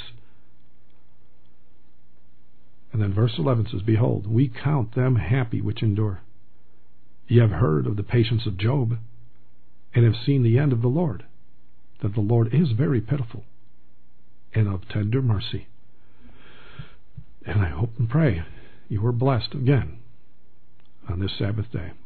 And then verse 11 says, behold, we count them happy which endure. Ye have heard of the patience of Job, and have seen the end of the Lord, that the Lord is very pitiful, and of tender mercy. And I hope and pray you are blessed again on this Sabbath day.